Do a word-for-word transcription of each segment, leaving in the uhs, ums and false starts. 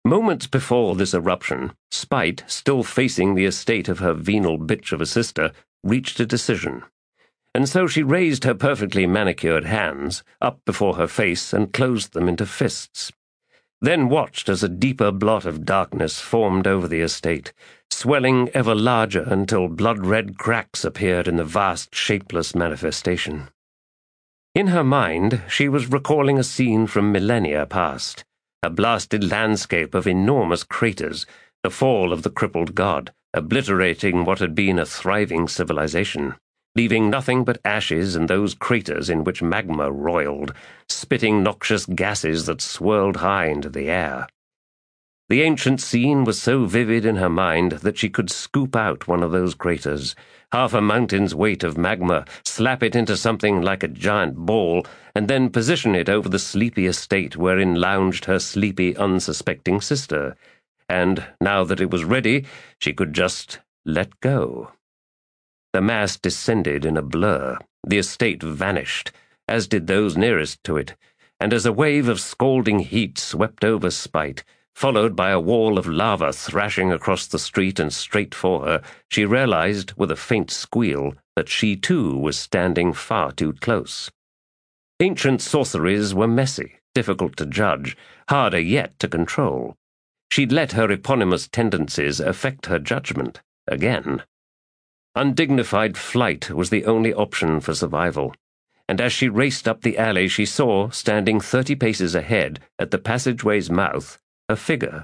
Moments before this eruption, Spite, still facing the estate of her venal bitch of a sister, reached a decision. And so she raised her perfectly manicured hands up before her face and closed them into fists. Then watched as a deeper blot of darkness formed over the estate, swelling ever larger until blood-red cracks appeared in the vast, shapeless manifestation. In her mind, she was recalling a scene from millennia past, a blasted landscape of enormous craters, the fall of the crippled god, obliterating what had been a thriving civilization, leaving nothing but ashes and those craters in which magma roiled, spitting noxious gases that swirled high into the air. The ancient scene was so vivid in her mind that she could scoop out one of those craters, half a mountain's weight of magma, slap it into something like a giant ball, and then position it over the sleepy estate wherein lounged her sleepy, unsuspecting sister. And, now that it was ready, she could just let go. The mass descended in a blur. The estate vanished, as did those nearest to it, and as a wave of scalding heat swept over Spite, followed by a wall of lava thrashing across the street and straight for her, she realized, with a faint squeal, that she too was standing far too close. Ancient sorceries were messy, difficult to judge, harder yet to control. She'd let her eponymous tendencies affect her judgment, again. Undignified flight was the only option for survival, and as she raced up the alley she saw, standing thirty paces ahead, at the passageway's mouth, a figure.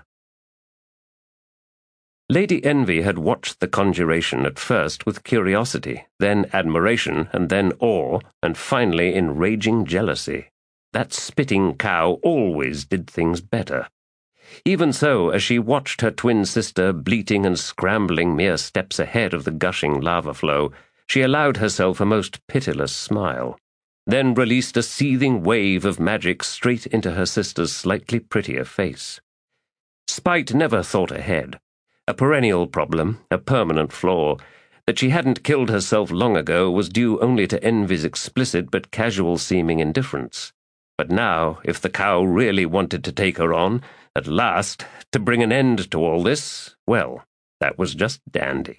Lady Envy had watched the conjuration at first with curiosity, then admiration, and then awe, and finally in raging jealousy. That spitting cow always did things better. Even so, as she watched her twin sister bleating and scrambling mere steps ahead of the gushing lava flow, she allowed herself a most pitiless smile, then released a seething wave of magic straight into her sister's slightly prettier face. Spite never thought ahead. A perennial problem, a permanent flaw. That she hadn't killed herself long ago was due only to Envy's explicit but casual-seeming indifference. But now, if the cow really wanted to take her on, at last, to bring an end to all this, well, that was just dandy.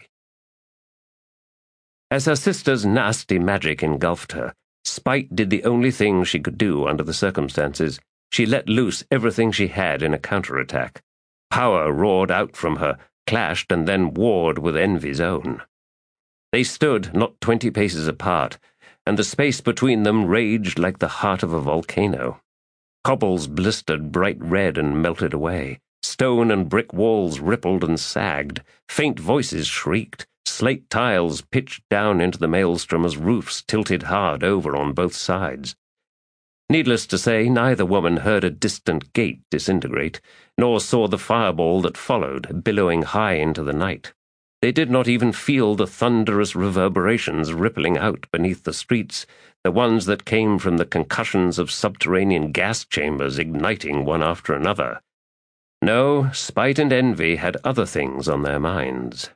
As her sister's nasty magic engulfed her, Spite did the only thing she could do under the circumstances. She let loose everything she had in a counterattack. Power roared out from her, clashed, and then warred with Envy's own. They stood not twenty paces apart, and the space between them raged like the heart of a volcano. Cobbles blistered bright red and melted away. Stone and brick walls rippled and sagged. Faint voices shrieked. Slate tiles pitched down into the maelstrom as roofs tilted hard over on both sides. Needless to say, neither woman heard a distant gate disintegrate, nor saw the fireball that followed, billowing high into the night. They did not even feel the thunderous reverberations rippling out beneath the streets, the ones that came from the concussions of subterranean gas chambers igniting one after another. No, Spite and Envy had other things on their minds.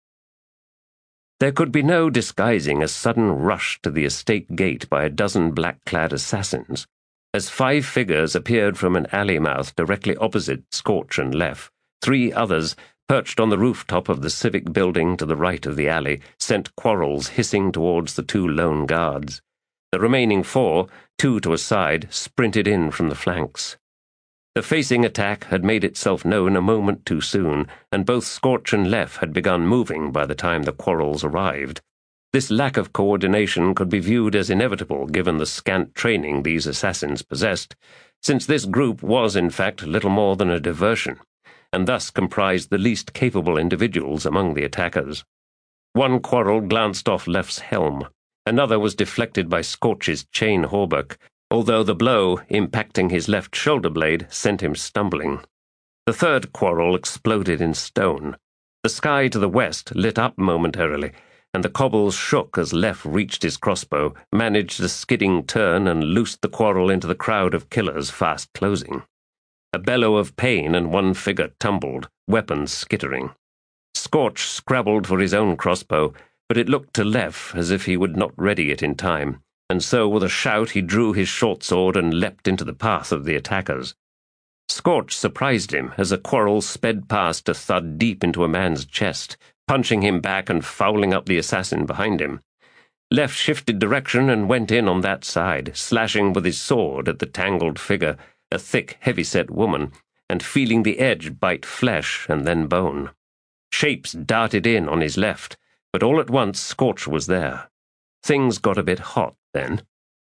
There could be no disguising a sudden rush to the estate gate by a dozen black-clad assassins. As five figures appeared from an alley mouth directly opposite Scorch and Leff, three others, perched on the rooftop of the civic building to the right of the alley, sent quarrels hissing towards the two lone guards. The remaining four, two to a side, sprinted in from the flanks. The facing attack had made itself known a moment too soon, and both Scorch and Leff had begun moving by the time the quarrels arrived. This lack of coordination could be viewed as inevitable given the scant training these assassins possessed, since this group was in fact little more than a diversion, and thus comprised the least capable individuals among the attackers. One quarrel glanced off Leff's helm. Another was deflected by Scorch's chain hauberk, although the blow, impacting his left shoulder blade, sent him stumbling. The third quarrel exploded in stone. The sky to the west lit up momentarily, and the cobbles shook as Leff reached his crossbow, managed a skidding turn, and loosed the quarrel into the crowd of killers fast closing. A bellow of pain, and one figure tumbled, weapons skittering. Scorch scrabbled for his own crossbow, but it looked to Leff as if he would not ready it in time, and so with a shout he drew his short sword and leapt into the path of the attackers. Scorch surprised him as a quarrel sped past to thud deep into a man's chest, punching him back and fouling up the assassin behind him. Left shifted direction and went in on that side, slashing with his sword at the tangled figure, a thick, heavy-set woman, and feeling the edge bite flesh and then bone. Shapes darted in on his left, but all at once Scorch was there. Things got a bit hot then.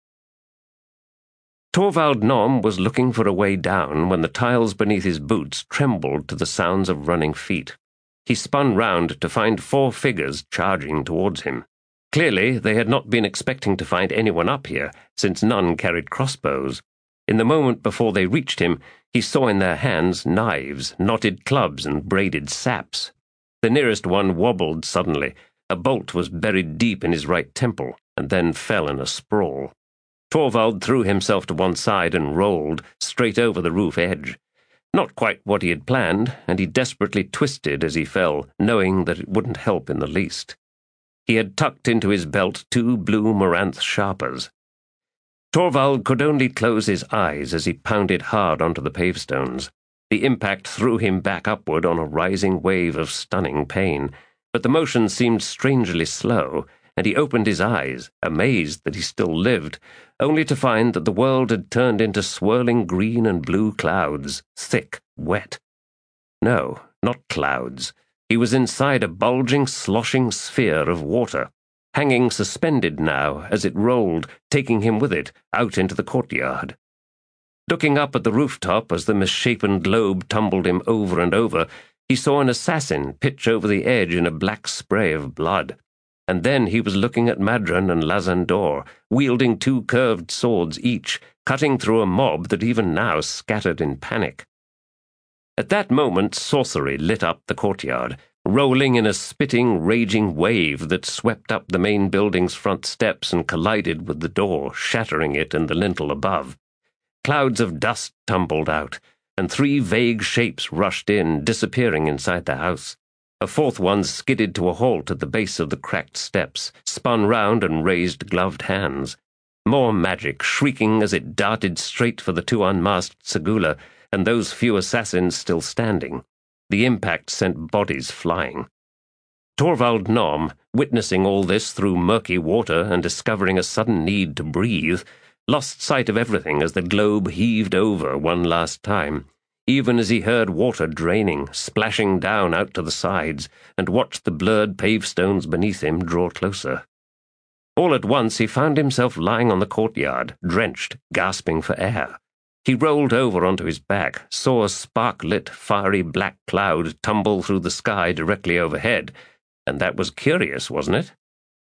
Torvald Nom was looking for a way down when the tiles beneath his boots trembled to the sounds of running feet. He spun round to find four figures charging towards him. Clearly, they had not been expecting to find anyone up here, since none carried crossbows. In the moment before they reached him, he saw in their hands knives, knotted clubs, and braided saps. The nearest one wobbled suddenly. A bolt was buried deep in his right temple, and then fell in a sprawl. Torvald threw himself to one side and rolled, straight over the roof edge. Not quite what he had planned, and he desperately twisted as he fell, knowing that it wouldn't help in the least. He had tucked into his belt two blue Moranth sharpers. Torvald could only close his eyes as he pounded hard onto the pavestones. The impact threw him back upward on a rising wave of stunning pain, but the motion seemed strangely slow, and he opened his eyes, amazed that he still lived, only to find that the world had turned into swirling green and blue clouds, thick, wet. No, not clouds. He was inside a bulging, sloshing sphere of water, hanging suspended now as it rolled, taking him with it out into the courtyard. Looking up at the rooftop as the misshapen globe tumbled him over and over, he saw an assassin pitch over the edge in a black spray of blood. And then he was looking at Madron and Lazandor, wielding two curved swords each, cutting through a mob that even now scattered in panic. At that moment, sorcery lit up the courtyard, rolling in a spitting, raging wave that swept up the main building's front steps and collided with the door, shattering it and the lintel above. Clouds of dust tumbled out, and three vague shapes rushed in, disappearing inside the house. A fourth one skidded to a halt at the base of the cracked steps, spun round and raised gloved hands. More magic, shrieking as it darted straight for the two unmasked Segula, and those few assassins still standing. The impact sent bodies flying. Torvald Nom, witnessing all this through murky water and discovering a sudden need to breathe, lost sight of everything as the globe heaved over one last time, even as he heard water draining, splashing down out to the sides, and watched the blurred pavestones beneath him draw closer. All at once he found himself lying on the courtyard, drenched, gasping for air. He rolled over onto his back, saw a spark-lit, fiery black cloud tumble through the sky directly overhead, and that was curious, wasn't it?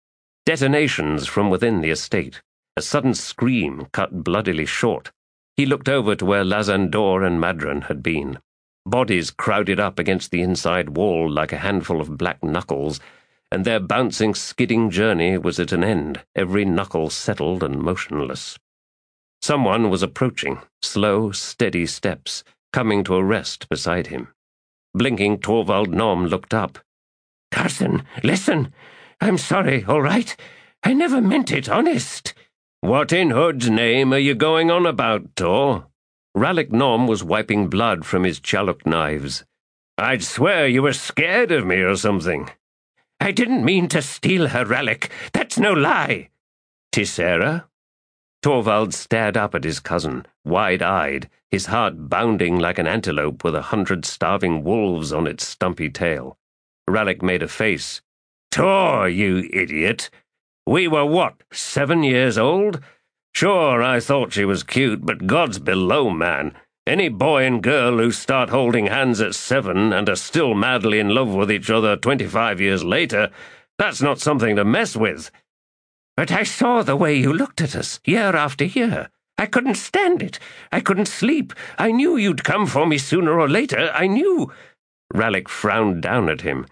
Detonations from within the estate. A sudden scream cut bloodily short. He looked over to where Lazandor and Madron had been. Bodies crowded up against the inside wall like a handful of black knuckles, and their bouncing, skidding journey was at an end, every knuckle settled and motionless. Someone was approaching, slow, steady steps, coming to a rest beside him. Blinking, Torvald Nom looked up. "Carson, listen! I'm sorry, all right? I never meant it, honest." "What in Hood's name are you going on about, Tor?" Rallick Nom was wiping blood from his Chalouk knives. "I'd swear you were scared of me or something." "I didn't mean to steal her, Rallick. That's no lie." "Tisera?" Torvald stared up at his cousin, wide-eyed, his heart bounding like an antelope with a hundred starving wolves on its stumpy tail. Rallick made a face. "Tor, you idiot! We were what, seven years old? Sure, I thought she was cute, but God's below, man. Any boy and girl who start holding hands at seven and are still madly in love with each other twenty-five years later, that's not something to mess with." "But I saw the way you looked at us, year after year. I couldn't stand it. I couldn't sleep. I knew you'd come for me sooner or later. I knew—" Rallick frowned down at him.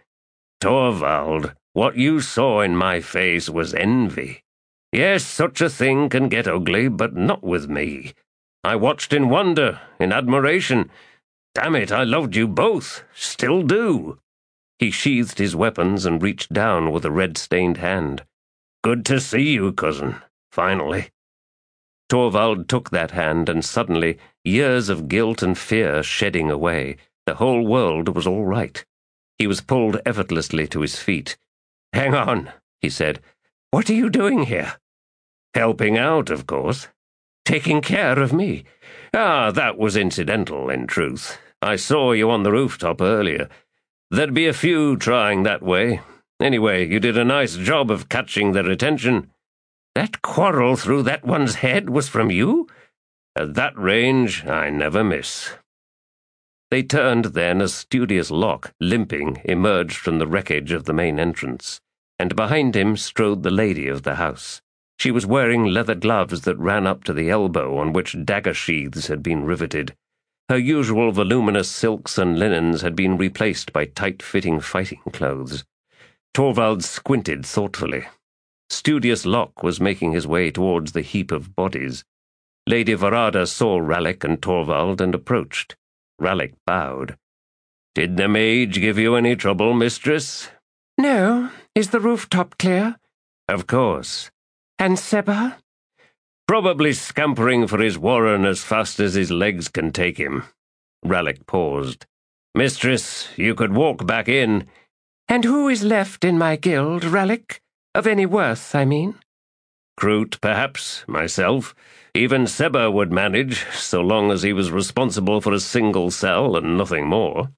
"Torvald, what you saw in my face was envy. Yes, such a thing can get ugly, but not with me. I watched in wonder, in admiration. Damn it, I loved you both. Still do." He sheathed his weapons and reached down with a red-stained hand. "Good to see you, cousin. Finally." Torvald took that hand, and suddenly, Years of guilt and fear shedding away, the whole world was all right. He was pulled effortlessly to his feet. "Hang on," he said. "What are you doing here?" "Helping out, of course." "Taking care of me?" "Ah, that was incidental, in truth. I saw you on the rooftop earlier. There'd be a few trying that way. Anyway, you did a nice job of catching their attention." "That quarrel through that one's head was from you?" "At that range, I never miss." They turned then as Studious Locke, limping, emerged from the wreckage of the main entrance, and behind him strode the lady of the house. She was wearing leather gloves that ran up to the elbow, on which dagger sheaths had been riveted. Her usual voluminous silks and linens had been replaced by tight-fitting fighting clothes. Torvald squinted thoughtfully. Studious Locke was making his way towards the heap of bodies. Lady Verada saw Rallick and Torvald and approached. Rallick bowed. "Did the mage give you any trouble, mistress?" "No. Is the rooftop clear?" "Of course." "And Seba?" "Probably scampering for his warren as fast as his legs can take him." Rallick paused. "Mistress, you could walk back in." "And who is left in my guild, Rallick? Of any worth, I mean?" "Kroot, perhaps, myself. Even Seba would manage, so long as he was responsible for a single cell and nothing more."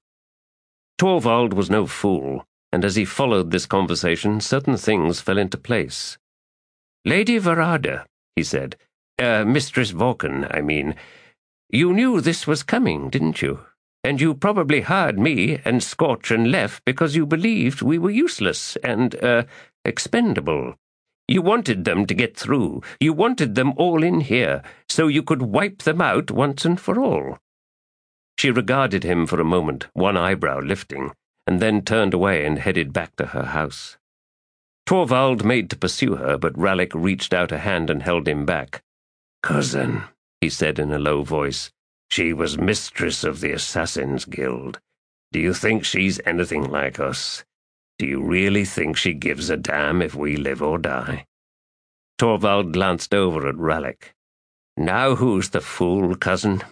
Torvald was no fool, and as he followed this conversation, certain things fell into place. "Lady Verada," he said, uh, "Mistress Vorken, I mean, you knew this was coming, didn't you? And you probably hired me and Scorch and Lef because you believed we were useless and, uh, expendable. You wanted them to get through. You wanted them all in here, so you could wipe them out once and for all." She regarded him for a moment, one eyebrow lifting, and then turned away and headed back to her house. Torvald made to pursue her, but Rallick reached out a hand and held him back. "Cousin," he said in a low voice, "she was mistress of the Assassin's Guild. Do you think she's anything like us? Do you really think she gives a damn if we live or die?" Torvald glanced over at Rallick. "Now who's the fool, cousin?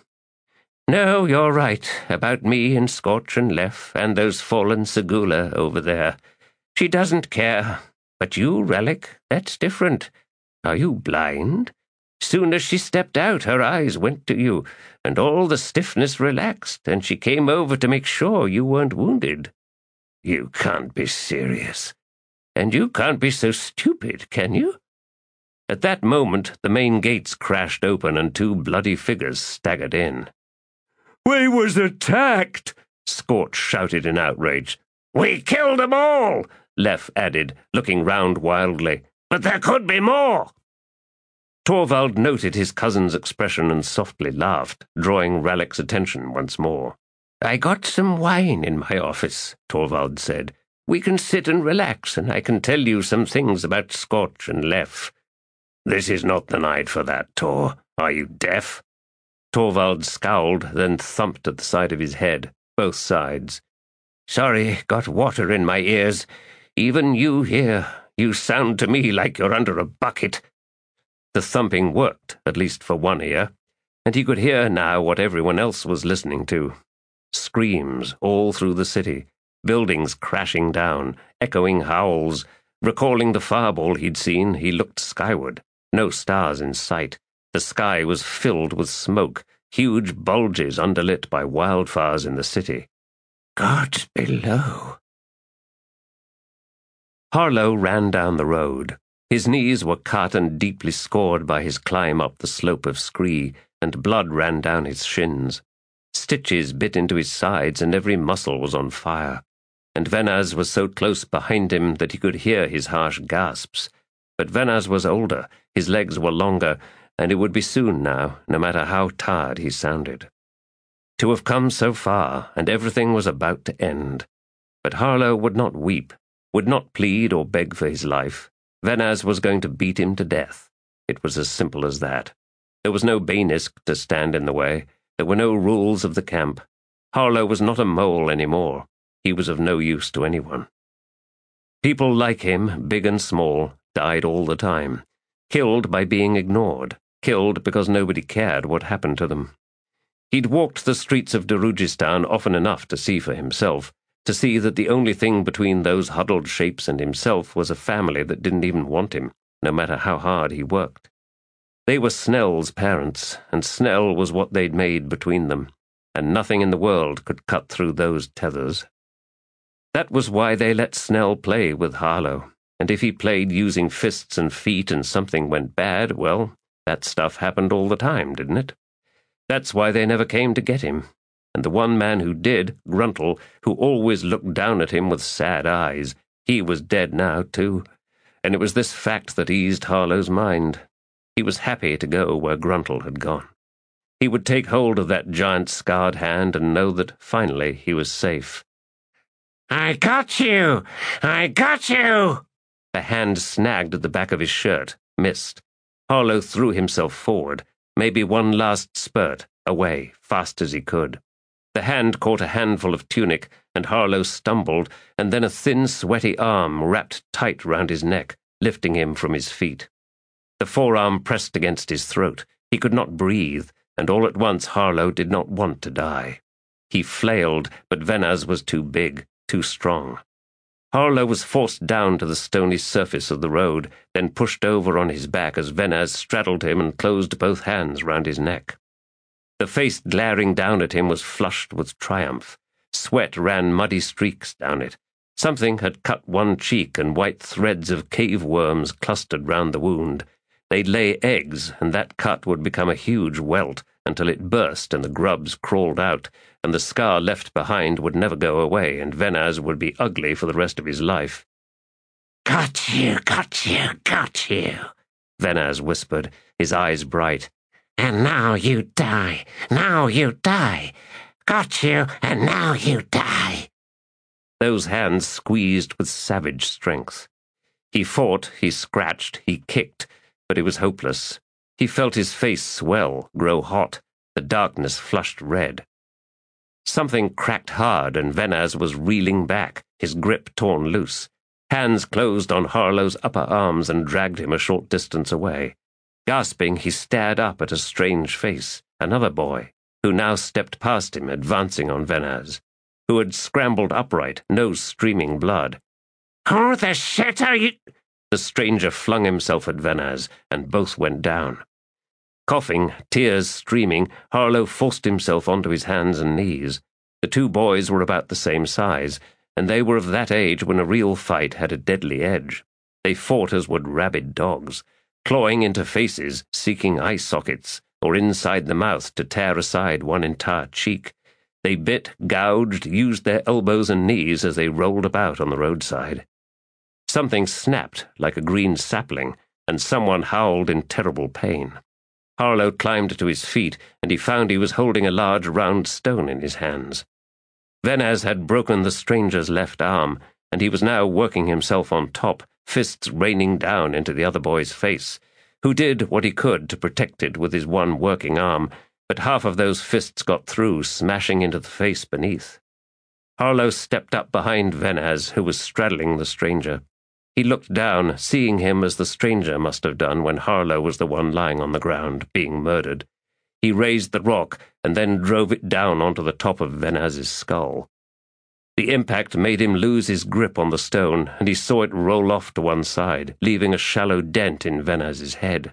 No, you're right, about me and Scorch and Lef and those fallen Segula over there. She doesn't care. But you, Rallick, that's different. Are you blind? Soon as she stepped out, her eyes went to you, and all the stiffness relaxed, and she came over to make sure you weren't wounded." "You can't be serious." "And you can't be so stupid, can you?" At that moment, the main gates crashed open and two bloody figures staggered in. "We was attacked!" Scorch shouted in outrage. "We killed them all!" Lef added, looking round wildly. "But there could be more!" Torvald noted his cousin's expression and softly laughed, drawing Rallick's attention once more. "I got some wine in my office," Torvald said. "We can sit and relax, and I can tell you some things about Scorch and Lef." "This is not the night for that, Tor. Are you deaf?" Torvald scowled, then thumped at the side of his head, both sides. "Sorry, got water in my ears. Even you here, you sound to me like you're under a bucket." The thumping worked, at least for one ear, and he could hear now what everyone else was listening to. Screams all through the city, buildings crashing down, echoing howls. Recalling the fireball he'd seen, he looked skyward. No stars in sight. The sky was filled with smoke, huge bulges underlit by wildfires in the city. "God's below." Harlow ran down the road. His knees were cut and deeply scored by his climb up the slope of scree, and blood ran down his shins. Stitches bit into his sides, and every muscle was on fire. And Venaz was so close behind him that he could hear his harsh gasps. But Venaz was older, his legs were longer, and it would be soon now, no matter how tired he sounded. To have come so far, and everything was about to end. But Harlow would not weep, would not plead or beg for his life. Venaz was going to beat him to death. It was as simple as that. There was no Bainisk to stand in the way. There were no rules of the camp. Harlow was not a mole any more. He was of no use to anyone. People like him, big and small, died all the time. Killed by being ignored. Killed because nobody cared what happened to them. He'd walked the streets of Darujistan often enough to see for himself, to see that the only thing between those huddled shapes and himself was a family that didn't even want him, no matter how hard he worked. They were Snell's parents, and Snell was what they'd made between them, and nothing in the world could cut through those tethers. That was why they let Snell play with Harlow, and if he played using fists and feet and something went bad, well, that stuff happened all the time, didn't it? That's why they never came to get him. And the one man who did, Gruntle, who always looked down at him with sad eyes, he was dead now, too. And it was this fact that eased Harlow's mind. He was happy to go where Gruntle had gone. He would take hold of that giant scarred hand and know that, finally, he was safe. I got you! I got you! The hand snagged at the back of his shirt, missed. Harlow threw himself forward, maybe one last spurt, away, fast as he could. The hand caught a handful of tunic, and Harlow stumbled, and then a thin, sweaty arm wrapped tight round his neck, lifting him from his feet. The forearm pressed against his throat. He could not breathe, and all at once Harlow did not want to die. He flailed, but Venaz was too big, too strong. Harlow was forced down to the stony surface of the road, then pushed over on his back as Venaz straddled him and closed both hands round his neck. The face glaring down at him was flushed with triumph. Sweat ran muddy streaks down it. Something had cut one cheek, and white threads of cave worms clustered round the wound. They'd lay eggs, and that cut would become a huge welt until it burst and the grubs crawled out, and the scar left behind would never go away, and Venaz would be ugly for the rest of his life. Got you, got you, got you, Venaz whispered, his eyes bright. And now you die, now you die. Got you, and now you die. Those hands squeezed with savage strength. He fought, he scratched, he kicked, but it was hopeless. He felt his face swell, grow hot. The darkness flushed red. Something cracked hard, and Venaz was reeling back, his grip torn loose. Hands closed on Harlow's upper arms and dragged him a short distance away. Gasping, he stared up at a strange face, another boy, who now stepped past him, advancing on Venaz, who had scrambled upright, nose streaming blood. Who the shit are you? The stranger flung himself at Venaz, and both went down. Coughing, tears streaming, Harlow forced himself onto his hands and knees. The two boys were about the same size, and they were of that age when a real fight had a deadly edge. They fought as would rabid dogs, clawing into faces, seeking eye sockets, or inside the mouth to tear aside one entire cheek. They bit, gouged, used their elbows and knees as they rolled about on the roadside. Something snapped like a green sapling, and someone howled in terrible pain. Harlow climbed to his feet, and he found he was holding a large round stone in his hands. Venaz had broken the stranger's left arm, and he was now working himself on top, fists raining down into the other boy's face, who did what he could to protect it with his one working arm, but half of those fists got through, smashing into the face beneath. Harlow stepped up behind Venaz, who was straddling the stranger. He looked down, seeing him as the stranger must have done when Harlow was the one lying on the ground, being murdered. He raised the rock and then drove it down onto the top of Venaz's skull. The impact made him lose his grip on the stone, and he saw it roll off to one side, leaving a shallow dent in Venaz's head.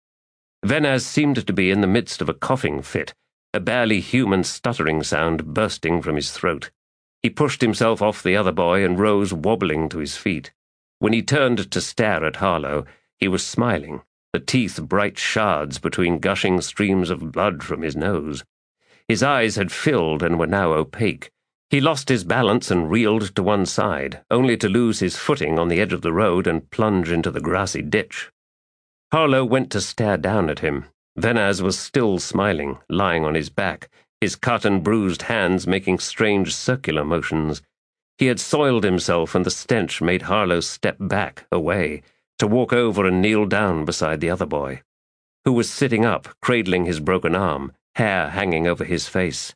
Venaz seemed to be in the midst of a coughing fit, a barely human stuttering sound bursting from his throat. He pushed himself off the other boy and rose wobbling to his feet. When he turned to stare at Harlow, he was smiling, the teeth bright shards between gushing streams of blood from his nose. His eyes had filled and were now opaque. He lost his balance and reeled to one side, only to lose his footing on the edge of the road and plunge into the grassy ditch. Harlow went to stare down at him. Venaz was still smiling, lying on his back, his cut and bruised hands making strange circular motions. He had soiled himself, and the stench made Harlow step back, away, to walk over and kneel down beside the other boy, who was sitting up, cradling his broken arm, hair hanging over his face.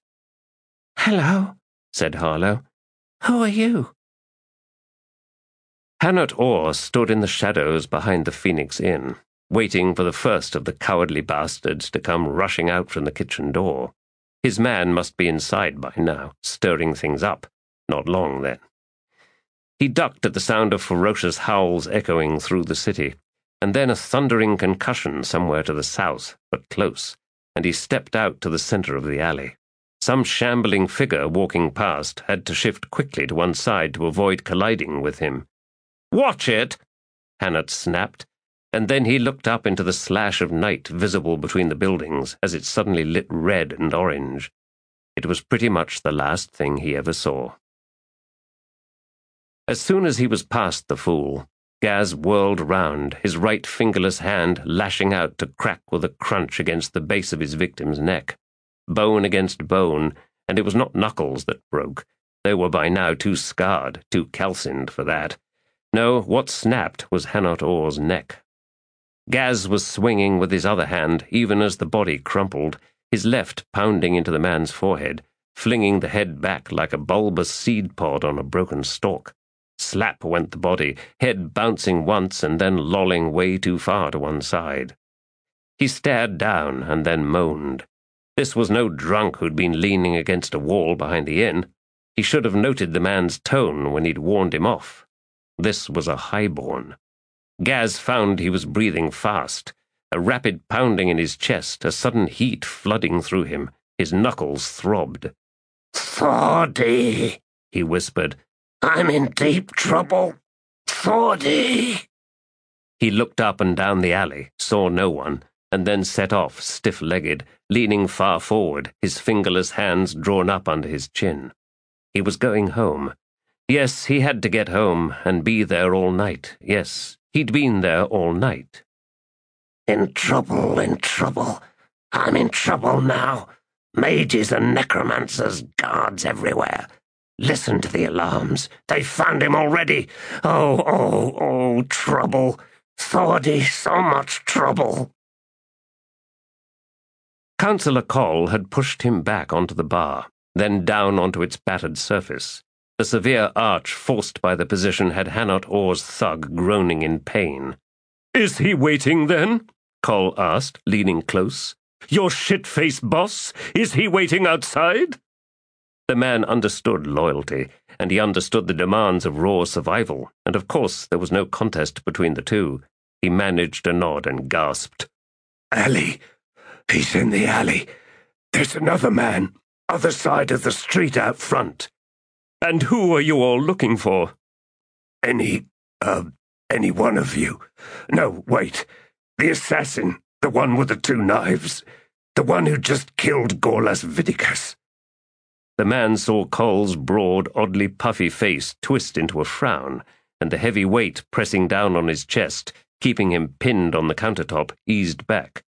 Hello, said Harlow. Who are you? Hanot Orr stood in the shadows behind the Phoenix Inn, waiting for the first of the cowardly bastards to come rushing out from the kitchen door. His man must be inside by now, stirring things up. Not long, then. He ducked at the sound of ferocious howls echoing through the city, and then a thundering concussion somewhere to the south, but close, and he stepped out to the center of the alley. Some shambling figure walking past had to shift quickly to one side to avoid colliding with him. "Watch it!" Hannott snapped, and then he looked up into the slash of night visible between the buildings as it suddenly lit red and orange. It was pretty much the last thing he ever saw. As soon as he was past the fool, Gaz whirled round, his right fingerless hand lashing out to crack with a crunch against the base of his victim's neck. Bone against bone, and it was not knuckles that broke. They were by now too scarred, too calcined for that. No, what snapped was Hannott Orr's neck. Gaz was swinging with his other hand, even as the body crumpled, his left pounding into the man's forehead, flinging the head back like a bulbous seed pod on a broken stalk. Slap went the body, head bouncing once and then lolling way too far to one side. He stared down and then moaned. This was no drunk who'd been leaning against a wall behind the inn. He should have noted the man's tone when he'd warned him off. This was a highborn. Gaz found he was breathing fast, a rapid pounding in his chest, a sudden heat flooding through him. His knuckles throbbed. "Thordy," he whispered. "I'm in deep trouble. Thordy." He looked up and down the alley, saw no one, and then set off, stiff-legged, leaning far forward, his fingerless hands drawn up under his chin. He was going home. Yes, he had to get home and be there all night. Yes, he'd been there all night. "In trouble, in trouble. I'm in trouble now. Mages and necromancers, guards everywhere. Listen to the alarms. They've found him already. Oh, oh, oh, trouble. Thordy, so much trouble." Councillor Coll had pushed him back onto the bar, then down onto its battered surface. The severe arch forced by the position had Hannott Orr's thug groaning in pain. "Is he waiting, then?" Coll asked, leaning close. "Your shit-faced boss? Is he waiting outside?" The man understood loyalty, and he understood the demands of raw survival, and of course there was no contest between the two. He managed a nod and gasped. "Alley. He's in the alley. There's another man, other side of the street out front." "And who are you all looking for?" Any, uh, any one of you. No, wait. The assassin, the one with the two knives. The one who just killed Gorlas Vidicus." The man saw Coll's broad, oddly puffy face twist into a frown, and the heavy weight pressing down on his chest, keeping him pinned on the countertop, eased back.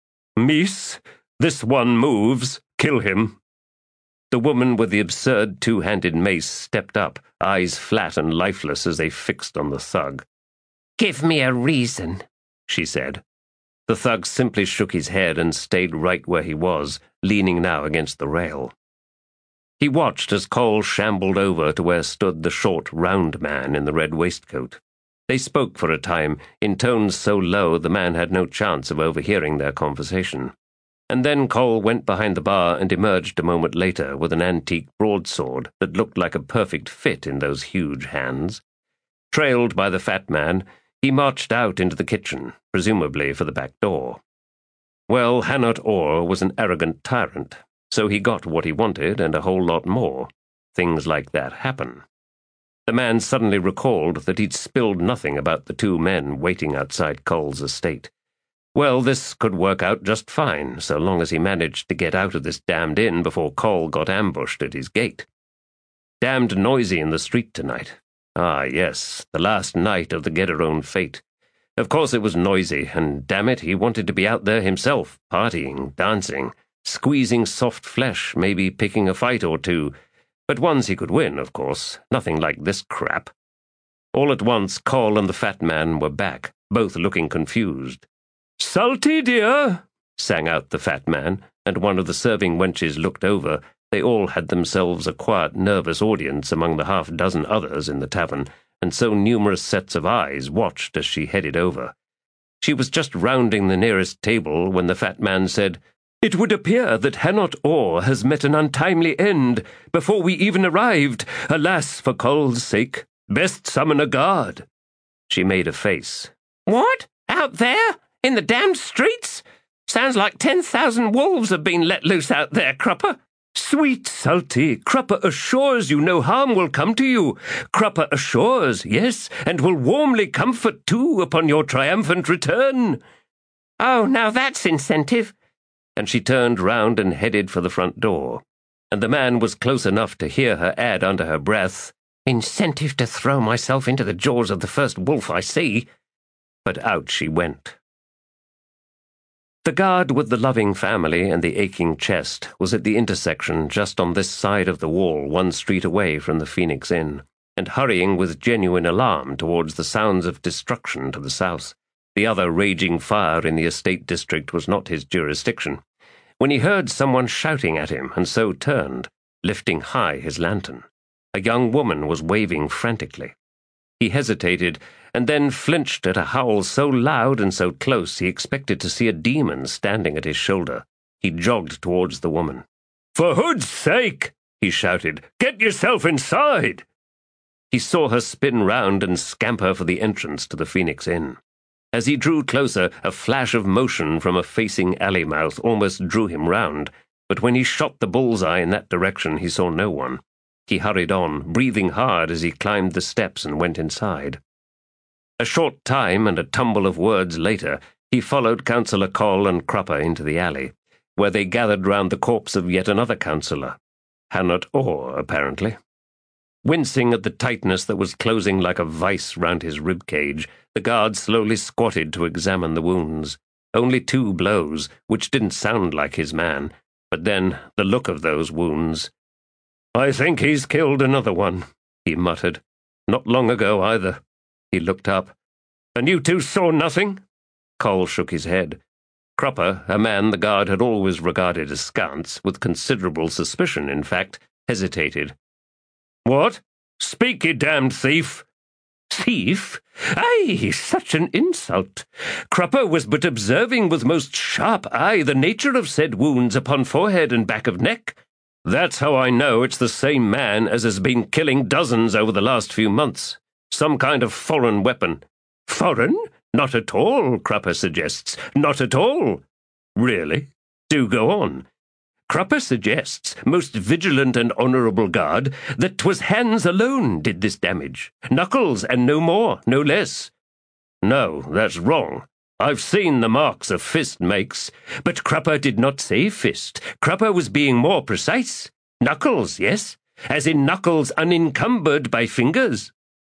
"Miss, this one moves. Kill him." The woman with the absurd two-handed mace stepped up, eyes flat and lifeless as they fixed on the thug. "Give me a reason," she said. The thug simply shook his head and stayed right where he was, leaning now against the rail. He watched as Coll shambled over to where stood the short, round man in the red waistcoat. They spoke for a time, in tones so low the man had no chance of overhearing their conversation. And then Coll went behind the bar and emerged a moment later with an antique broadsword that looked like a perfect fit in those huge hands. Trailed by the fat man, he marched out into the kitchen, presumably for the back door. Well, Hannott Orr was an arrogant tyrant, so he got what he wanted and a whole lot more. Things like that happen. The man suddenly recalled that he'd spilled nothing about the two men waiting outside Coll's estate. Well, this could work out just fine, so long as he managed to get out of this damned inn before Coll got ambushed at his gate. Damned noisy in the street tonight. Ah, yes, the last night of the Gederone fete. Of course it was noisy, and damn it, he wanted to be out there himself, partying, dancing, squeezing soft flesh, maybe picking a fight or two. But ones he could win, of course, nothing like this crap. All at once, Coll and the fat man were back, both looking confused. "Salty, dear," sang out the fat man, and one of the serving wenches looked over. They all had themselves a quiet, nervous audience among the half-dozen others in the tavern, and so numerous sets of eyes watched as she headed over. She was just rounding the nearest table when the fat man said, It would appear that Hanot Or has met an untimely end before we even arrived. Alas, for Coll's sake, best summon a guard." She made a face. "What? Out there? In the damned streets? Sounds like ten thousand wolves have been let loose out there, Crupper." "Sweet Salty, Crupper assures you no harm will come to you. Crupper assures, yes, and will warmly comfort too upon your triumphant return." "Oh, now that's incentive." And she turned round and headed for the front door. And the man was close enough to hear her add under her breath, "Incentive to throw myself into the jaws of the first wolf I see." But out she went. The guard with the loving family and the aching chest was at the intersection just on this side of the wall, one street away from the Phoenix Inn, and hurrying with genuine alarm towards the sounds of destruction to the south. The other raging fire in the estate district was not his jurisdiction, when he heard someone shouting at him, and so turned, lifting high his lantern. A young woman was waving frantically. He hesitated, and then flinched at a howl so loud and so close he expected to see a demon standing at his shoulder. He jogged towards the woman. "For Hood's sake!" he shouted. "Get yourself inside!" He saw her spin round and scamper for the entrance to the Phoenix Inn. As he drew closer, a flash of motion from a facing alley mouth almost drew him round, but when he shot the bullseye in that direction he saw no one. He hurried on, breathing hard as he climbed the steps and went inside. A short time and a tumble of words later, he followed Councillor Coll and Crupper into the alley, where they gathered round the corpse of yet another councillor. Hanot Or, apparently. Wincing at the tightness that was closing like a vice round his rib cage, the guard slowly squatted to examine the wounds. Only two blows, which didn't sound like his man, but then the look of those wounds. "I think he's killed another one," he muttered. "Not long ago, either." He looked up. "And you two saw nothing?" Coll shook his head. Crupper, a man the guard had always regarded askance, with considerable suspicion, in fact, hesitated. "What? Speak, you damned thief!" "Thief? Aye, such an insult! Crupper was but observing with most sharp eye the nature of said wounds upon forehead and back of neck. That's how I know it's the same man as has been killing dozens over the last few months. Some kind of foreign weapon." "Foreign? Not at all," Crupper suggests. "Not at all." "Really? Do go on." "Crupper suggests, most vigilant and honourable guard, that 'twas hands alone did this damage. Knuckles, and no more, no less." "No, that's wrong. I've seen the marks a fist makes." "But Crupper did not say fist. Crupper was being more precise. Knuckles, yes, as in knuckles unencumbered by fingers."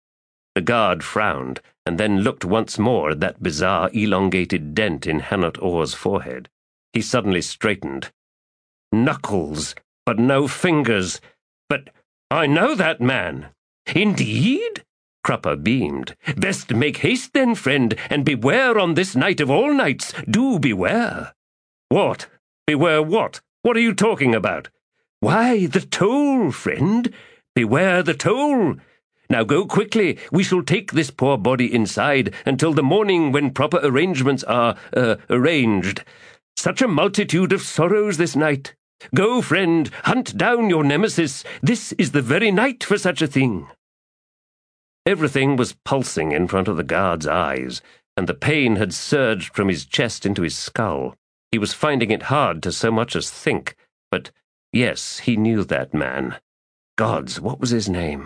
The guard frowned, and then looked once more at that bizarre elongated dent in Hanot Or's forehead. He suddenly straightened. "Knuckles, but no fingers. But I know that man." "Indeed?" Crupper beamed. "Best make haste then, friend, and beware on this night of all nights. Do beware." "What? Beware what? What are you talking about?" "Why, the toll, friend. Beware the toll. Now go quickly. We shall take this poor body inside until the morning when proper arrangements are, uh, arranged. Such a multitude of sorrows this night. Go, friend, hunt down your nemesis. This is the very night for such a thing." Everything was pulsing in front of the guard's eyes, and the pain had surged from his chest into his skull. He was finding it hard to so much as think, but yes, he knew that man. Gods, what was his name?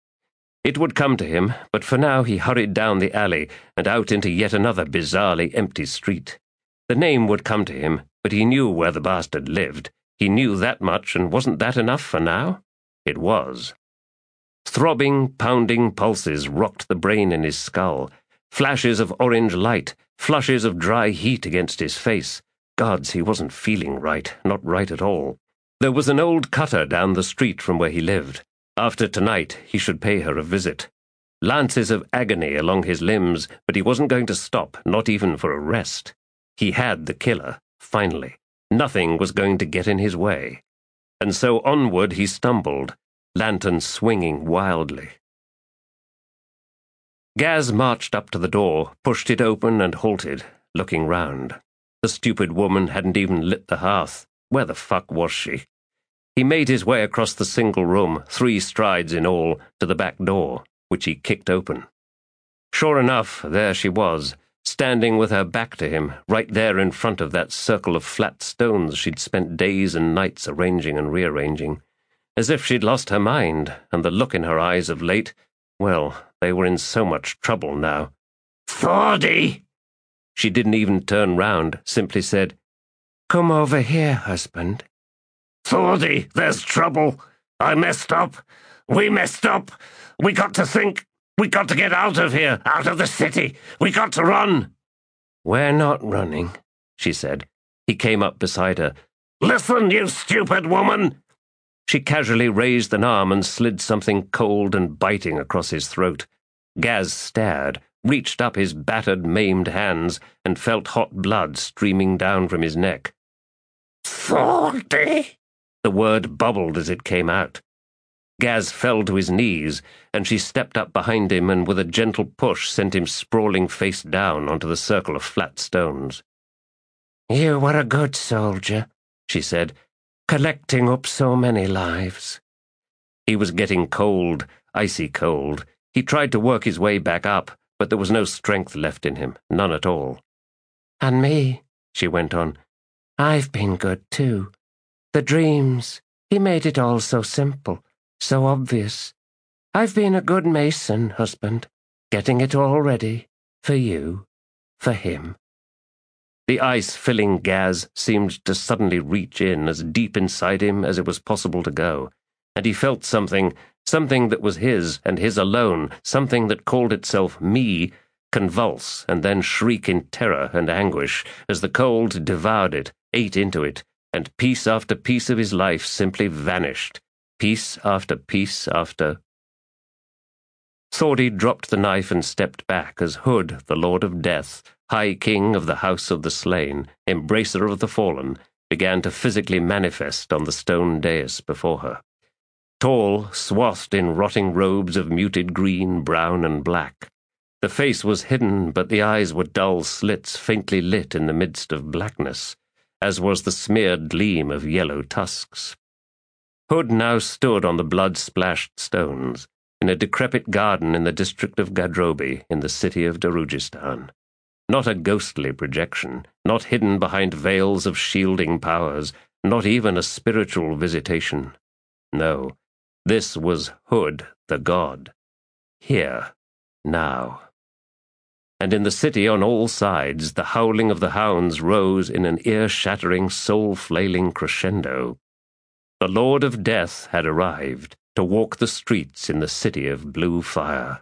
It would come to him, but for now he hurried down the alley and out into yet another bizarrely empty street. The name would come to him, but he knew where the bastard lived. He knew that much, and wasn't that enough for now? It was. Throbbing, pounding pulses rocked the brain in his skull. Flashes of orange light, flushes of dry heat against his face. Gods, he wasn't feeling right, not right at all. There was an old cutter down the street from where he lived. After tonight, he should pay her a visit. Lances of agony along his limbs, but he wasn't going to stop, not even for a rest. He had the killer, finally. Nothing was going to get in his way. And so onward he stumbled, lantern swinging wildly. Gaz marched up to the door, pushed it open and halted, looking round. The stupid woman hadn't even lit the hearth. Where the fuck was she? He made his way across the single room, three strides in all, to the back door, which he kicked open. Sure enough, there she was, standing with her back to him, right there in front of that circle of flat stones she'd spent days and nights arranging and rearranging, as if she'd lost her mind, and the look in her eyes of late, well, they were in so much trouble now. Thordy! She didn't even turn round, simply said, "Come over here, husband." Thordy, there's trouble. I messed up. We messed up. We got to think. We got to get out of here, out of the city. We got to run. "We're not running," she said. He came up beside her. Listen, you stupid woman. She casually raised an arm and slid something cold and biting across his throat. Gaz stared, reached up his battered, maimed hands, and felt hot blood streaming down from his neck. Thordy? The word bubbled as it came out. Gaz fell to his knees, and she stepped up behind him and with a gentle push sent him sprawling face down onto the circle of flat stones. "You were a good soldier," she said, "collecting up so many lives." He was getting cold, icy cold. He tried to work his way back up, but there was no strength left in him, none at all. "And me," she went on, "I've been good too. The dreams, he made it all so simple, so obvious. I've been a good mason, husband, getting it all ready, for you, for him." The ice-filling Gaz seemed to suddenly reach in as deep inside him as it was possible to go, and he felt something, something that was his and his alone, something that called itself me, convulse and then shriek in terror and anguish as the cold devoured it, ate into it, and piece after piece of his life simply vanished, piece after piece after... Thordy dropped the knife and stepped back as Hood, the Lord of Death, High King of the House of the Slain, embracer of the fallen, began to physically manifest on the stone dais before her. Tall, swathed in rotting robes of muted green, brown, and black. The face was hidden, but the eyes were dull slits faintly lit in the midst of blackness, as was the smeared gleam of yellow tusks. Hood now stood on the blood-splashed stones, in a decrepit garden in the district of Gadrobi, in the city of Darujistan. Not a ghostly projection, not hidden behind veils of shielding powers, not even a spiritual visitation. No, this was Hood, the god. Here, now. And in the city on all sides, the howling of the hounds rose in an ear-shattering, soul-flailing crescendo. The Lord of Death had arrived to walk the streets in the city of blue fire.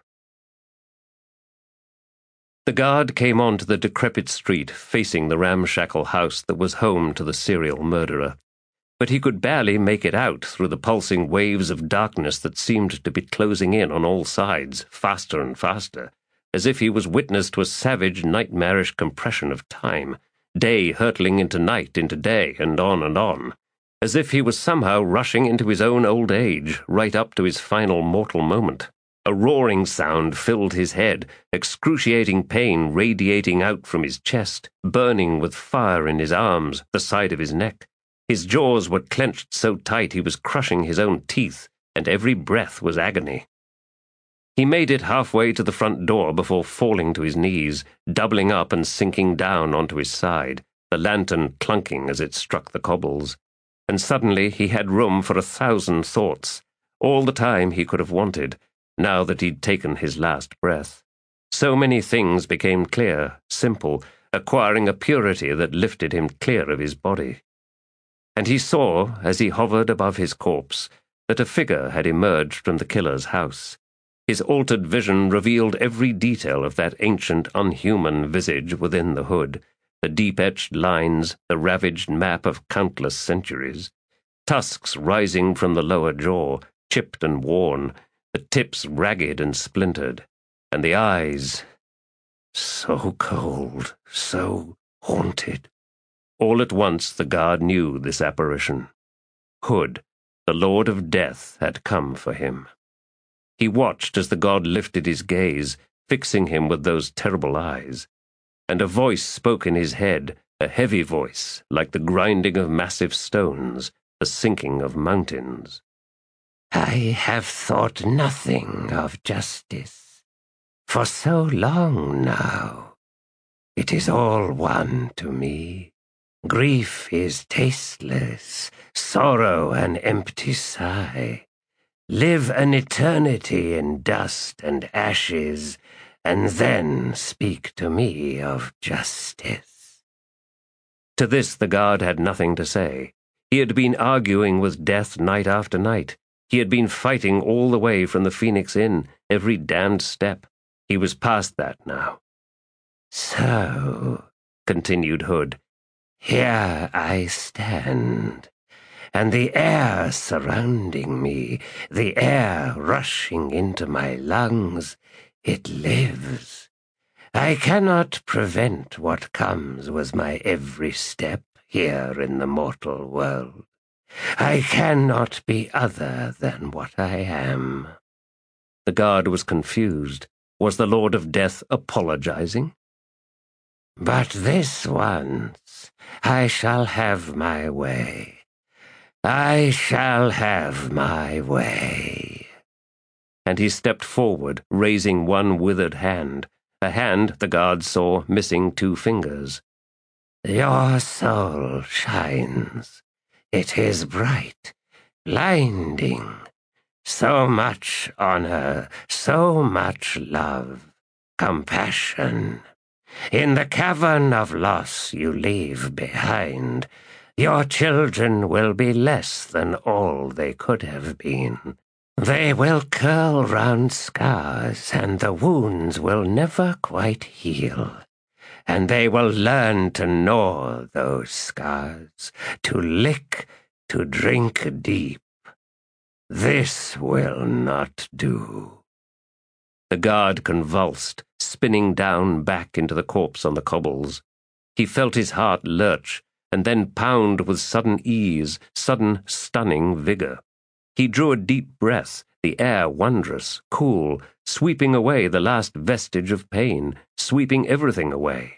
The guard came onto the decrepit street facing the ramshackle house that was home to the serial murderer, but he could barely make it out through the pulsing waves of darkness that seemed to be closing in on all sides, faster and faster, as if he was witness to a savage, nightmarish compression of time, day hurtling into night, into day, and on and on, as if he was somehow rushing into his own old age, right up to his final mortal moment. A roaring sound filled his head, excruciating pain radiating out from his chest, burning with fire in his arms, the side of his neck. His jaws were clenched so tight he was crushing his own teeth, and every breath was agony. He made it halfway to the front door before falling to his knees, doubling up and sinking down onto his side, the lantern clunking as it struck the cobbles. And suddenly he had room for a thousand thoughts, all the time he could have wanted, now that he'd taken his last breath. So many things became clear, simple, acquiring a purity that lifted him clear of his body. And he saw, as he hovered above his corpse, that a figure had emerged from the killer's house. His altered vision revealed every detail of that ancient, unhuman visage within the hood, the deep-etched lines, the ravaged map of countless centuries, tusks rising from the lower jaw, chipped and worn, the tips ragged and splintered, and the eyes, so cold, so haunted. All at once the guard knew this apparition. Hood, the Lord of Death, had come for him. He watched as the god lifted his gaze, fixing him with those terrible eyes, and a voice spoke in his head, a heavy voice like the grinding of massive stones, the sinking of mountains. I have thought nothing of justice for so long now. It is all one to me. Grief is tasteless, sorrow an empty sigh. Live an eternity in dust and ashes, and then speak to me of justice. To this the guard had nothing to say. He had been arguing with death night after night. He had been fighting all the way from the Phoenix Inn, every damned step. He was past that now. So, continued Hood, here I stand, and the air surrounding me, the air rushing into my lungs, it lives. I cannot prevent what comes with my every step here in the mortal world. I cannot be other than what I am. The guard was confused. Was the Lord of Death apologizing? But this once I shall have my way. I shall have my way. And he stepped forward, raising one withered hand, a hand the guard saw missing two fingers. Your soul shines. It is bright, blinding. So much honor, so much love, compassion. In the cavern of loss you leave behind, your children will be less than all they could have been. They will curl round scars, and the wounds will never quite heal. And they will learn to gnaw those scars, to lick, to drink deep. This will not do. The guard convulsed, spinning down back into the corpse on the cobbles. He felt his heart lurch, and then pound with sudden ease, sudden stunning vigor. He drew a deep breath, the air wondrous, cool, sweeping away the last vestige of pain, sweeping everything away.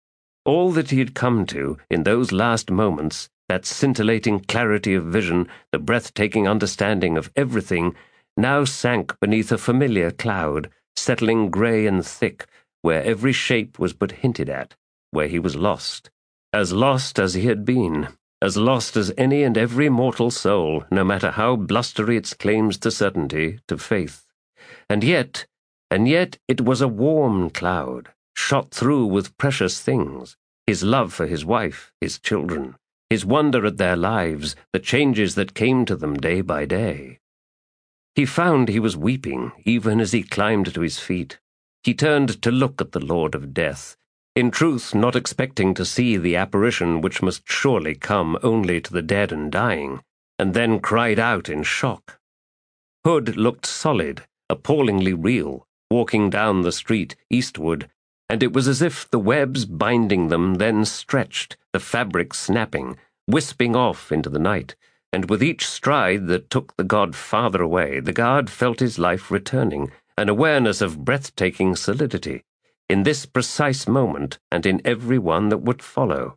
All that he had come to in those last moments, that scintillating clarity of vision, the breathtaking understanding of everything, now sank beneath a familiar cloud, settling grey and thick, where every shape was but hinted at, where he was lost. As lost as he had been, as lost as any and every mortal soul, no matter how blustery its claims to certainty, to faith. And yet, and yet it was a warm cloud, shot through with precious things, his love for his wife, his children, his wonder at their lives, the changes that came to them day by day. He found he was weeping, even as he climbed to his feet. He turned to look at the Lord of Death, in truth not expecting to see the apparition which must surely come only to the dead and dying, and then cried out in shock. Hood looked solid, appallingly real, walking down the street eastward, and it was as if the webs binding them then stretched, the fabric snapping, wisping off into the night, and with each stride that took the god farther away, the guard felt his life returning, an awareness of breathtaking solidity, in this precise moment and in every one that would follow.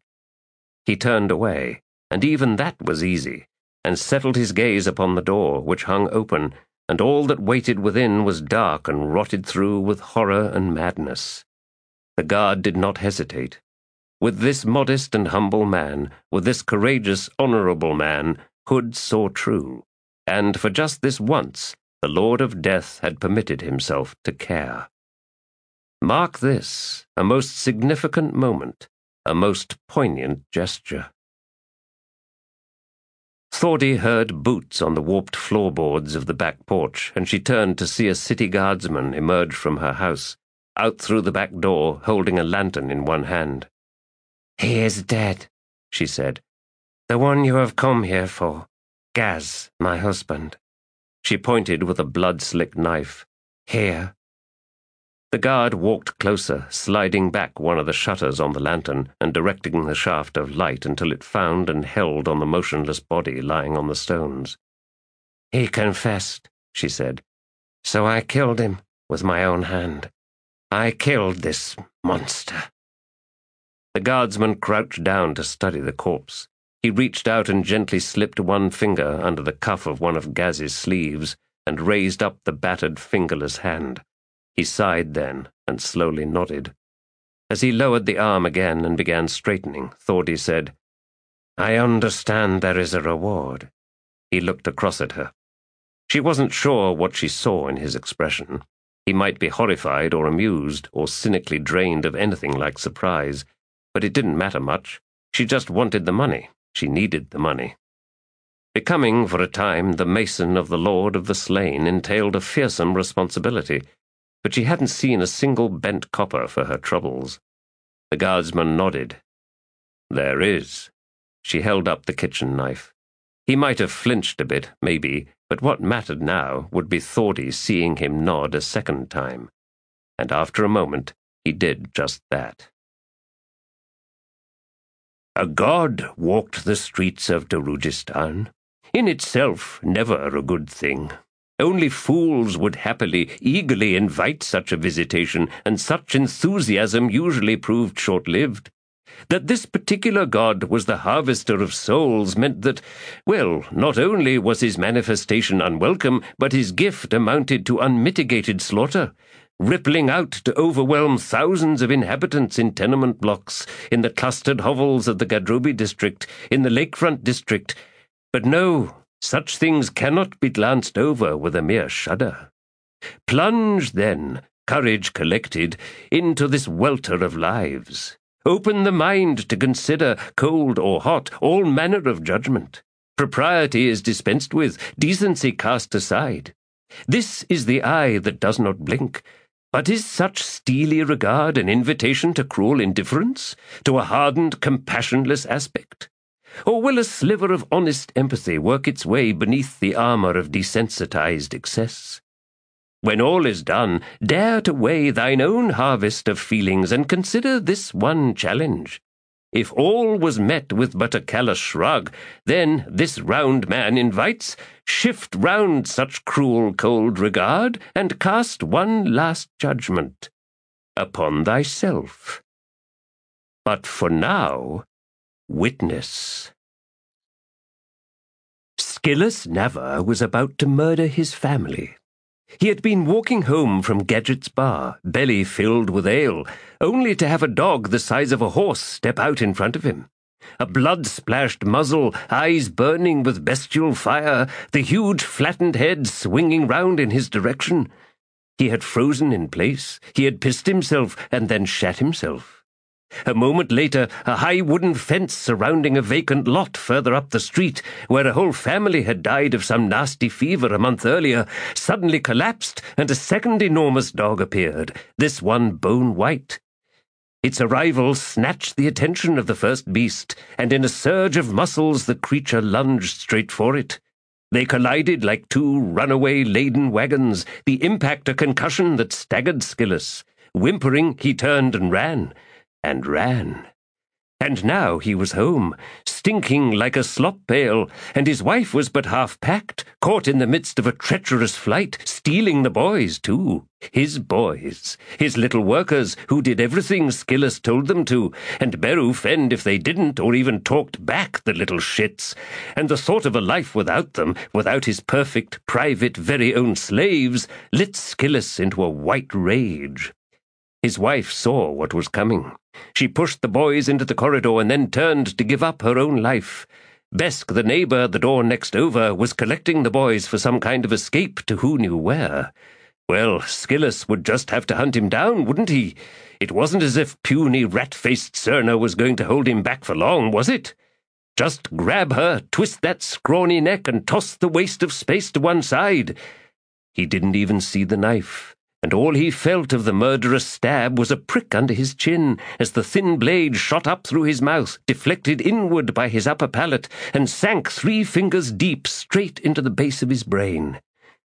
He turned away, and even that was easy, and settled his gaze upon the door, which hung open, and all that waited within was dark and rotted through with horror and madness. The guard did not hesitate. With this modest and humble man, with this courageous, honorable man, Hood saw true, and for just this once, the Lord of Death had permitted himself to care. Mark this, a most significant moment, a most poignant gesture. Thordy heard boots on the warped floorboards of the back porch, and she turned to see a city guardsman emerge from her house, out through the back door, holding a lantern in one hand. "He is dead," she said. "The one you have come here for. Gaz, my husband." She pointed with a blood-slick knife. "Here." The guard walked closer, sliding back one of the shutters on the lantern and directing the shaft of light until it found and held on the motionless body lying on the stones. "He confessed," she said. "So I killed him with my own hand. I killed this monster." The guardsman crouched down to study the corpse. He reached out and gently slipped one finger under the cuff of one of Gaz's sleeves and raised up the battered fingerless hand. He sighed then and slowly nodded. As he lowered the arm again and began straightening, Thordy said, "I understand there is a reward." He looked across at her. She wasn't sure what she saw in his expression. He might be horrified or amused or cynically drained of anything like surprise, but it didn't matter much. She just wanted the money. She needed the money. Becoming, for a time, the mason of the Lord of the Slain entailed a fearsome responsibility, but she hadn't seen a single bent copper for her troubles. The guardsman nodded. "There is." She held up the kitchen knife. He might have flinched a bit, maybe, but what mattered now would be Thordy seeing him nod a second time. And after a moment, he did just that. A god walked the streets of Darujistan. In itself, never a good thing. Only fools would happily, eagerly invite such a visitation, and such enthusiasm usually proved short-lived. That this particular god was the harvester of souls meant that, well, not only was his manifestation unwelcome, but his gift amounted to unmitigated slaughter, rippling out to overwhelm thousands of inhabitants in tenement blocks, in the clustered hovels of the Gadrobi district, in the lakefront district. But no, such things cannot be glanced over with a mere shudder. Plunge, then, courage collected, into this welter of lives. Open the mind to consider, cold or hot, all manner of judgment. Propriety is dispensed with, decency cast aside. This is the eye that does not blink. But is such steely regard an invitation to cruel indifference, to a hardened, compassionless aspect? Or will a sliver of honest empathy work its way beneath the armor of desensitized excess? When all is done, dare to weigh thine own harvest of feelings and consider this one challenge. If all was met with but a callous shrug, then this round man invites, shift round such cruel cold regard, and cast one last judgment upon thyself. But for now, witness. Skillus Navar was about to murder his family. He had been walking home from Gadget's bar, belly filled with ale, only to have a dog the size of a horse step out in front of him. A blood-splashed muzzle, eyes burning with bestial fire, the huge flattened head swinging round in his direction. He had frozen in place, he had pissed himself, and then shat himself. A moment later, a high wooden fence surrounding a vacant lot further up the street, where a whole family had died of some nasty fever a month earlier, suddenly collapsed, and a second enormous dog appeared, this one bone-white. Its arrival snatched the attention of the first beast, and in a surge of muscles the creature lunged straight for it. They collided like two runaway-laden wagons, the impact a concussion that staggered Skillus. Whimpering, he turned and ran. And ran. And now he was home, stinking like a slop pail, and his wife was but half-packed, caught in the midst of a treacherous flight, stealing the boys, too. His boys. His little workers, who did everything Skillus told them to, and Beru fend if they didn't or even talked back, the little shits. And the thought of a life without them, without his perfect, private, very own slaves, lit Skillus into a white rage. His wife saw what was coming. She pushed the boys into the corridor and then turned to give up her own life. Besk, the neighbor, the door next over, was collecting the boys for some kind of escape to who knew where. Well, Skillus would just have to hunt him down, wouldn't he? It wasn't as if puny rat-faced Cerner was going to hold him back for long, was it? Just grab her, twist that scrawny neck, and toss the waste of space to one side. He didn't even see the knife, and all he felt of the murderous stab was a prick under his chin as the thin blade shot up through his mouth, deflected inward by his upper palate, and sank three fingers deep straight into the base of his brain.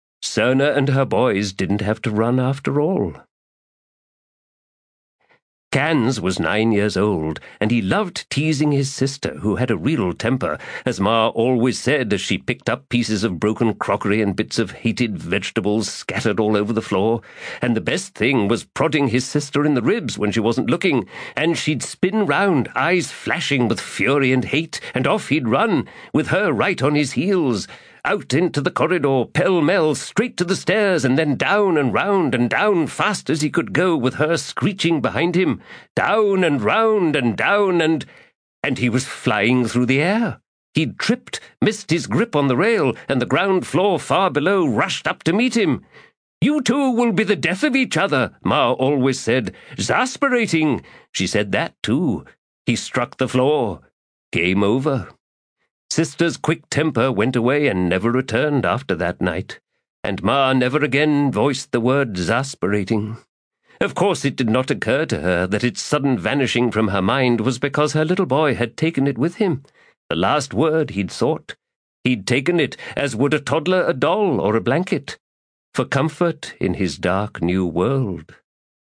Cerner and her boys didn't have to run after all. Cans was nine years old, and he loved teasing his sister, who had a real temper, as Ma always said as she picked up pieces of broken crockery and bits of hated vegetables scattered all over the floor. And the best thing was prodding his sister in the ribs when she wasn't looking, and she'd spin round, eyes flashing with fury and hate, and off he'd run, with her right on his heels, out into the corridor, pell-mell, straight to the stairs, and then down and round and down fast as he could go, with her screeching behind him, down and round and down and... And he was flying through the air. He'd tripped, missed his grip on the rail, and the ground floor far below rushed up to meet him. "You two will be the death of each other," Ma always said. "Exasperating." She said that, too. He struck the floor. Game over. Sister's quick temper went away and never returned after that night, and Ma never again voiced the word exasperating. Of course it did not occur to her that its sudden vanishing from her mind was because her little boy had taken it with him, the last word he'd sought. He'd taken it, as would a toddler a doll or a blanket, for comfort in his dark new world.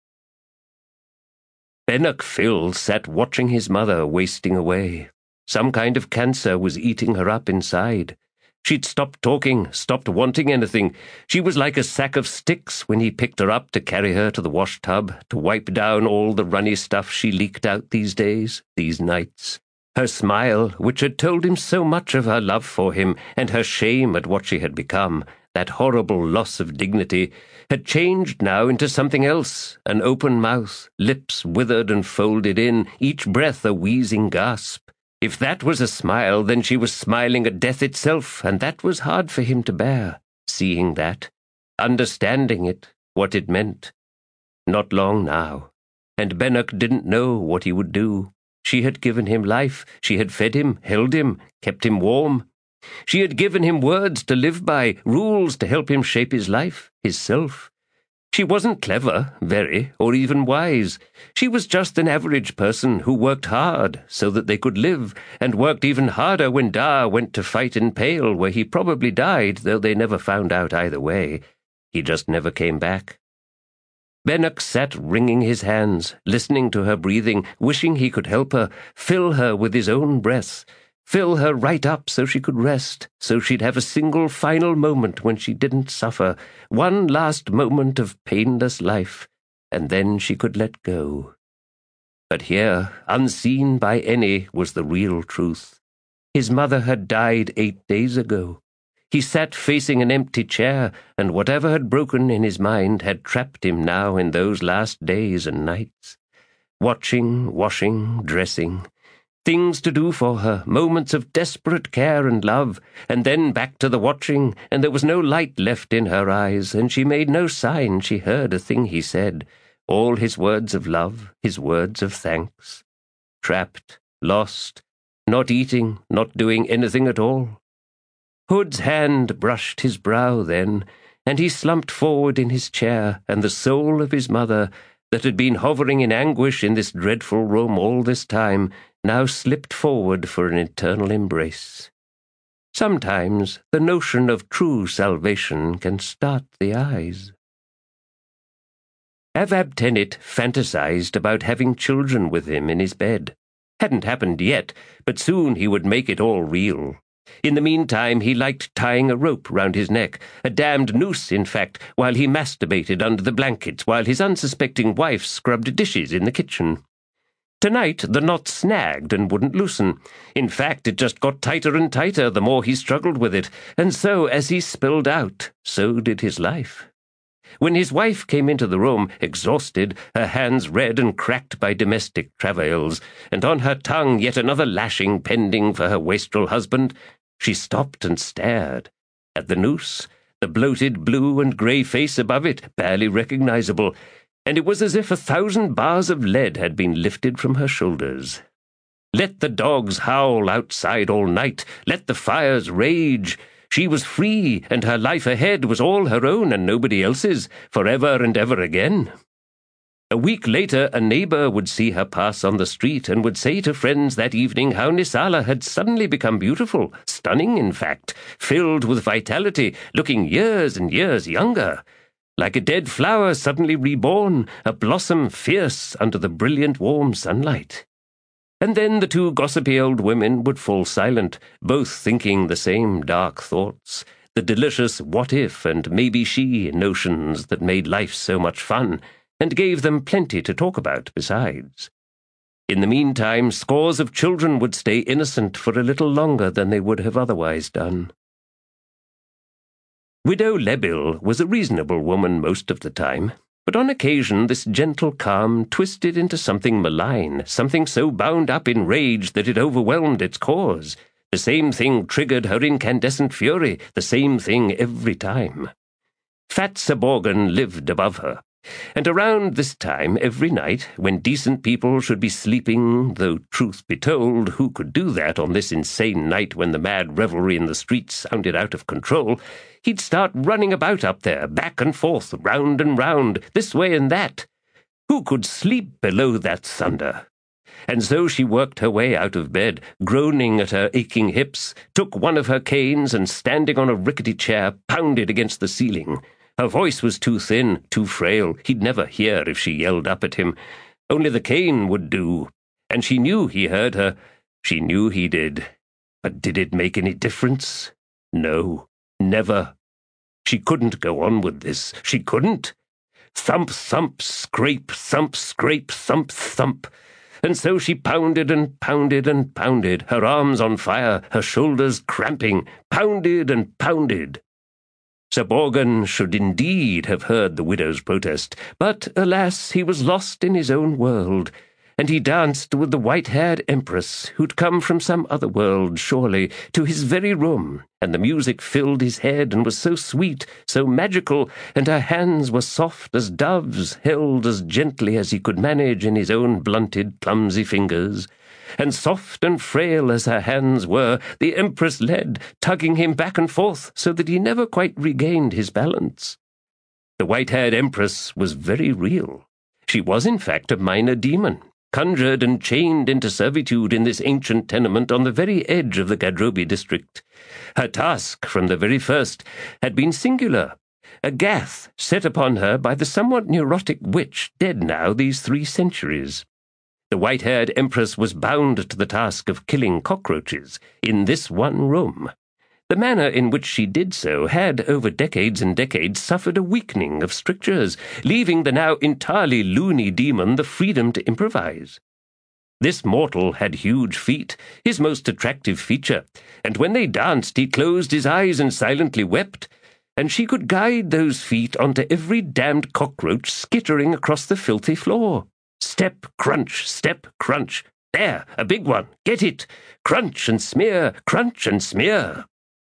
Bennock Phil sat watching his mother wasting away. Some kind of cancer was eating her up inside. She'd stopped talking, stopped wanting anything. She was like a sack of sticks when he picked her up to carry her to the wash-tub, to wipe down all the runny stuff she leaked out these days, these nights. Her smile, which had told him so much of her love for him, and her shame at what she had become, that horrible loss of dignity, had changed now into something else, an open mouth, lips withered and folded in, each breath a wheezing gasp. If that was a smile, then she was smiling at death itself, and that was hard for him to bear, seeing that, understanding it, what it meant. Not long now, and Bennock didn't know what he would do. She had given him life, she had fed him, held him, kept him warm. She had given him words to live by, rules to help him shape his life, his self. She wasn't clever, very, or even wise. She was just an average person who worked hard so that they could live, and worked even harder when Da went to fight in Pale, where he probably died, though they never found out either way. He just never came back. Bennock sat wringing his hands, listening to her breathing, wishing he could help her, fill her with his own breath, fill her right up so she could rest, so she'd have a single final moment when she didn't suffer, one last moment of painless life, and then she could let go. But here, unseen by any, was the real truth. His mother had died eight days ago. He sat facing an empty chair, and whatever had broken in his mind had trapped him now in those last days and nights. Watching, washing, dressing, things to do for her, moments of desperate care and love, and then back to the watching, and there was no light left in her eyes, and she made no sign she heard a thing he said, all his words of love, his words of thanks. Trapped, lost, not eating, not doing anything at all. Hood's hand brushed his brow then, and he slumped forward in his chair, and the soul of his mother, that had been hovering in anguish in this dreadful room all this time, now slipped forward for an eternal embrace. Sometimes the notion of true salvation can start the eyes. Avab Tennant fantasized about having children with him in his bed. Hadn't happened yet, but soon he would make it all real. In the meantime, he liked tying a rope round his neck, a damned noose, in fact, while he masturbated under the blankets, while his unsuspecting wife scrubbed dishes in the kitchen. Tonight, the knot snagged and wouldn't loosen. In fact, it just got tighter and tighter the more he struggled with it, and so, as he spilled out, so did his life. When his wife came into the room, exhausted, her hands red and cracked by domestic travails, and on her tongue yet another lashing pending for her wastrel husband, she stopped and stared. At the noose, the bloated blue and grey face above it, barely recognizable, and it was as if a thousand bars of lead had been lifted from her shoulders. Let the dogs howl outside all night, let the fires rage. She was free, and her life ahead was all her own and nobody else's, forever and ever again. A week later, a neighbour would see her pass on the street and would say to friends that evening how Nisala had suddenly become beautiful, stunning in fact, filled with vitality, looking years and years younger. like a dead flower suddenly reborn, a blossom fierce under the brilliant warm sunlight. And then the two gossipy old women would fall silent, both thinking the same dark thoughts, the delicious what-if and maybe-she notions that made life so much fun, and gave them plenty to talk about besides. In the meantime, scores of children would stay innocent for a little longer than they would have otherwise done. Widow Lebil was a reasonable woman most of the time, but on occasion this gentle calm twisted into something malign, something so bound up in rage that it overwhelmed its cause. The same thing triggered her incandescent fury, the same thing every time. Fat Saborgan lived above her, and around this time every night, when decent people should be sleeping, though truth be told, who could do that on this insane night when the mad revelry in the streets sounded out of control, he'd start running about up there, back and forth, round and round, this way and that. Who could sleep below that thunder? And so she worked her way out of bed, groaning at her aching hips, took one of her canes and, standing on a rickety chair, pounded against the ceiling. Her voice was too thin, too frail. He'd never hear if she yelled up at him. Only the cane would do. And she knew he heard her. She knew he did. But did it make any difference? No, never. She couldn't go on with this. She couldn't. Thump, thump, scrape, thump, scrape, thump, thump. And so she pounded and pounded and pounded, her arms on fire, her shoulders cramping, pounded and pounded. Saborgan should indeed have heard the widow's protest, but, alas, he was lost in his own world, and he danced with the white-haired empress, who'd come from some other world, surely, to his very room, and the music filled his head and was so sweet, so magical, and her hands were soft as doves, held as gently as he could manage in his own blunted, clumsy fingers. And soft and frail as her hands were, the empress led, tugging him back and forth so that he never quite regained his balance. The white-haired empress was very real. She was, in fact, a minor demon, conjured and chained into servitude in this ancient tenement on the very edge of the Gadrobi district. Her task, from the very first, had been singular, a gath set upon her by the somewhat neurotic witch, dead now these three centuries. The white-haired empress was bound to the task of killing cockroaches in this one room. The manner in which she did so had, over decades and decades, suffered a weakening of strictures, leaving the now entirely loony demon the freedom to improvise. This mortal had huge feet, his most attractive feature, and when they danced he closed his eyes and silently wept, and she could guide those feet onto every damned cockroach skittering across the filthy floor. Step, crunch, step, crunch. There, a big one. Get it. Crunch and smear, crunch and smear.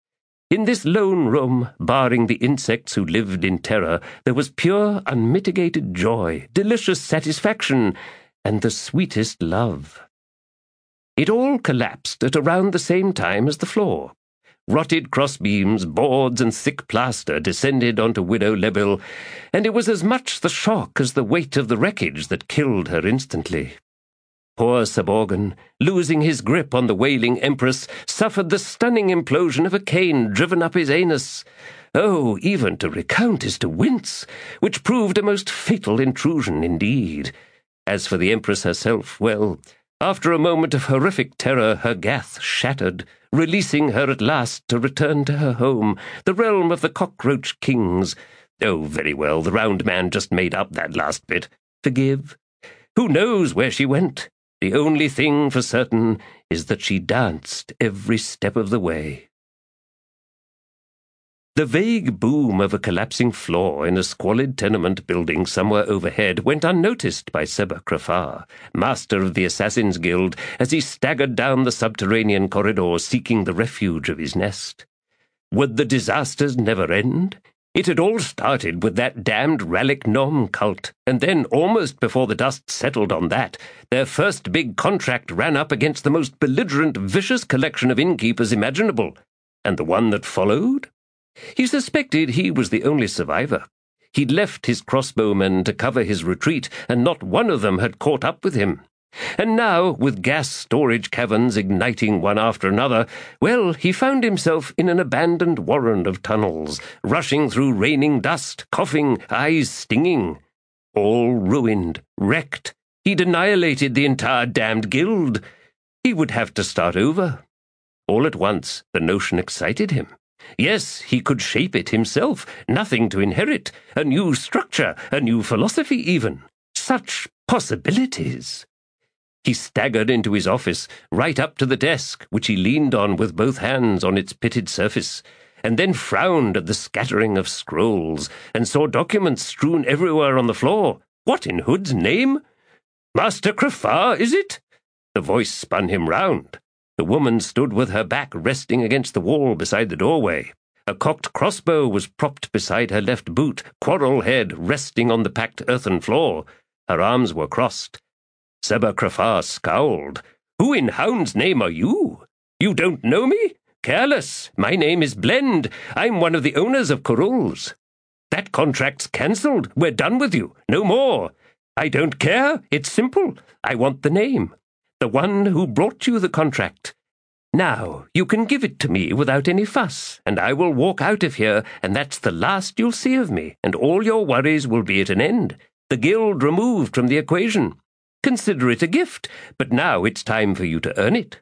In this lone room, barring the insects who lived in terror, there was pure, unmitigated joy, delicious satisfaction, and the sweetest love. It all collapsed at around the same time as the floor. Rotted crossbeams, boards, and thick plaster descended onto Widow Lebil, and it was as much the shock as the weight of the wreckage that killed her instantly. Poor Saborgan, losing his grip on the wailing empress, suffered the stunning implosion of a cane driven up his anus. Oh, even to recount is to wince, which proved a most fatal intrusion indeed. As for the empress herself, well, after a moment of horrific terror, her gath shattered, releasing her at last to return to her home, the realm of the cockroach kings. Oh, very well, the round man just made up that last bit. Forgive? Who knows where she went? The only thing for certain is that she danced every step of the way. The vague boom of a collapsing floor in a squalid tenement building somewhere overhead went unnoticed by Seba Krafar, master of the Assassin's Guild, as he staggered down the subterranean corridor seeking the refuge of his nest. Would the disasters never end? It had all started with that damned Ralik Nom cult, and then, almost before the dust settled on that, their first big contract ran up against the most belligerent, vicious collection of innkeepers imaginable. And the one that followed? He suspected he was the only survivor. He'd left his crossbowmen to cover his retreat, and not one of them had caught up with him. And now, with gas storage caverns igniting one after another, well, he found himself in an abandoned warren of tunnels, rushing through raining dust, coughing, eyes stinging. All ruined, wrecked. He'd annihilated the entire damned guild. He would have to start over. All at once, the notion excited him. Yes, he could shape it himself, nothing to inherit, a new structure, a new philosophy even. Such possibilities. He staggered into his office, right up to the desk, which he leaned on with both hands on its pitted surface, and then frowned at the scattering of scrolls, and saw documents strewn everywhere on the floor. What in Hood's name? Master Crafar, is it? The voice spun him round. The woman stood with her back resting against the wall beside the doorway. A cocked crossbow was propped beside her left boot, quarrel head resting on the packed earthen floor. Her arms were crossed. Sebba Crafar scowled. Who in hound's name are you? You don't know me? Careless. My name is Blend. I'm one of the owners of Corul's. That contract's cancelled. We're done with you. No more. I don't care. It's simple. I want the name. The one who brought you the contract. Now, you can give it to me without any fuss, and I will walk out of here, and that's the last you'll see of me, and all your worries will be at an end. The guild removed from the equation. Consider it a gift, but now it's time for you to earn it.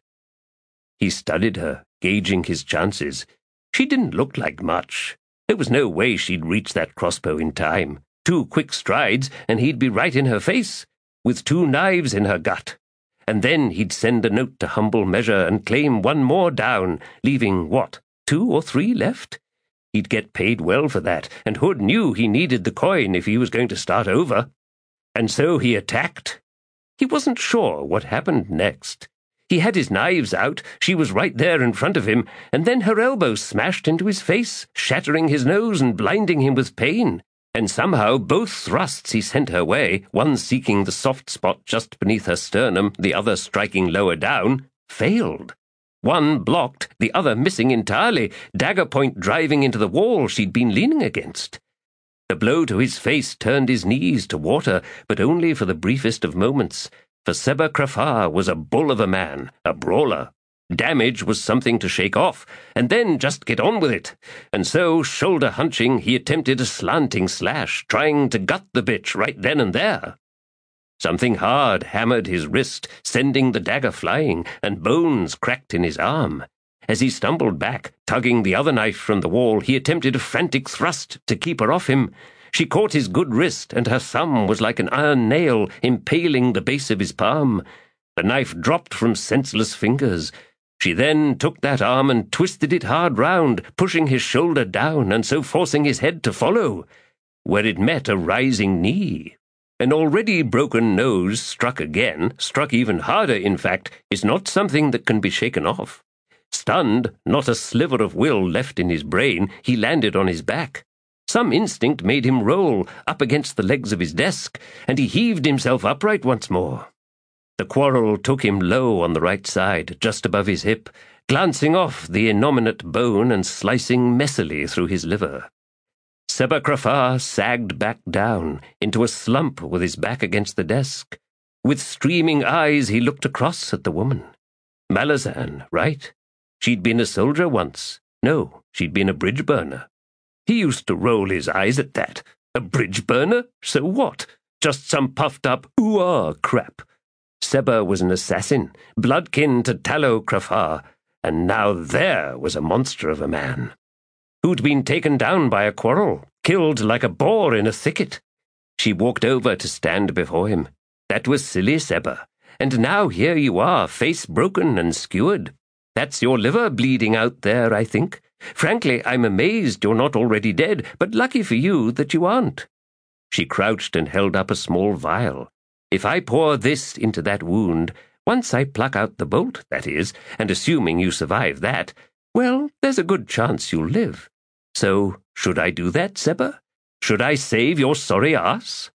He studied her, gauging his chances. She didn't look like much. There was no way she'd reach that crossbow in time. Two quick strides, and he'd be right in her face, with two knives in her gut. And then he'd send a note to Humble Measure and claim one more down, leaving, what, two or three left? He'd get paid well for that, and Hood knew he needed the coin if he was going to start over. And so he attacked. He wasn't sure what happened next. He had his knives out, she was right there in front of him, and then her elbow smashed into his face, shattering his nose and blinding him with pain. And somehow both thrusts he sent her way, one seeking the soft spot just beneath her sternum, the other striking lower down, failed. One blocked, the other missing entirely, dagger point driving into the wall she'd been leaning against. The blow to his face turned his knees to water, but only for the briefest of moments, for Sebba Crafar was a bull of a man, a brawler. Damage was something to shake off, and then just get on with it. And so, shoulder hunching, he attempted a slanting slash, trying to gut the bitch right then and there. Something hard hammered his wrist, sending the dagger flying, and bones cracked in his arm. As he stumbled back, tugging the other knife from the wall, he attempted a frantic thrust to keep her off him. She caught his good wrist, and her thumb was like an iron nail, impaling the base of his palm. The knife dropped from senseless fingers. She then took that arm and twisted it hard round, pushing his shoulder down and so forcing his head to follow, where it met a rising knee. An already broken nose struck again, struck even harder, in fact, is not something that can be shaken off. Stunned, not a sliver of will left in his brain, he landed on his back. Some instinct made him roll up against the legs of his desk, and he heaved himself upright once more. The quarrel took him low on the right side, just above his hip, glancing off the innominate bone and slicing messily through his liver. Sebba Crafar sagged back down, into a slump with his back against the desk. With streaming eyes he looked across at the woman. Malazan, right? She'd been a soldier once. No, she'd been a bridge burner. He used to roll his eyes at that. A bridge burner? So what? Just some puffed-up ooh-ah crap. Sebba was an assassin, bloodkin to Tallow Crafar, and now there was a monster of a man, who'd been taken down by a quarrel, killed like a boar in a thicket. She walked over to stand before him. That was silly, Sebba, and now here you are, face broken and skewered. That's your liver bleeding out there, I think. Frankly, I'm amazed you're not already dead, but lucky for you that you aren't. She crouched and held up a small vial. If I pour this into that wound, once I pluck out the bolt, that is, and assuming you survive that, well, there's a good chance you'll live. So, should I do that, Sebba? Should I save your sorry ass?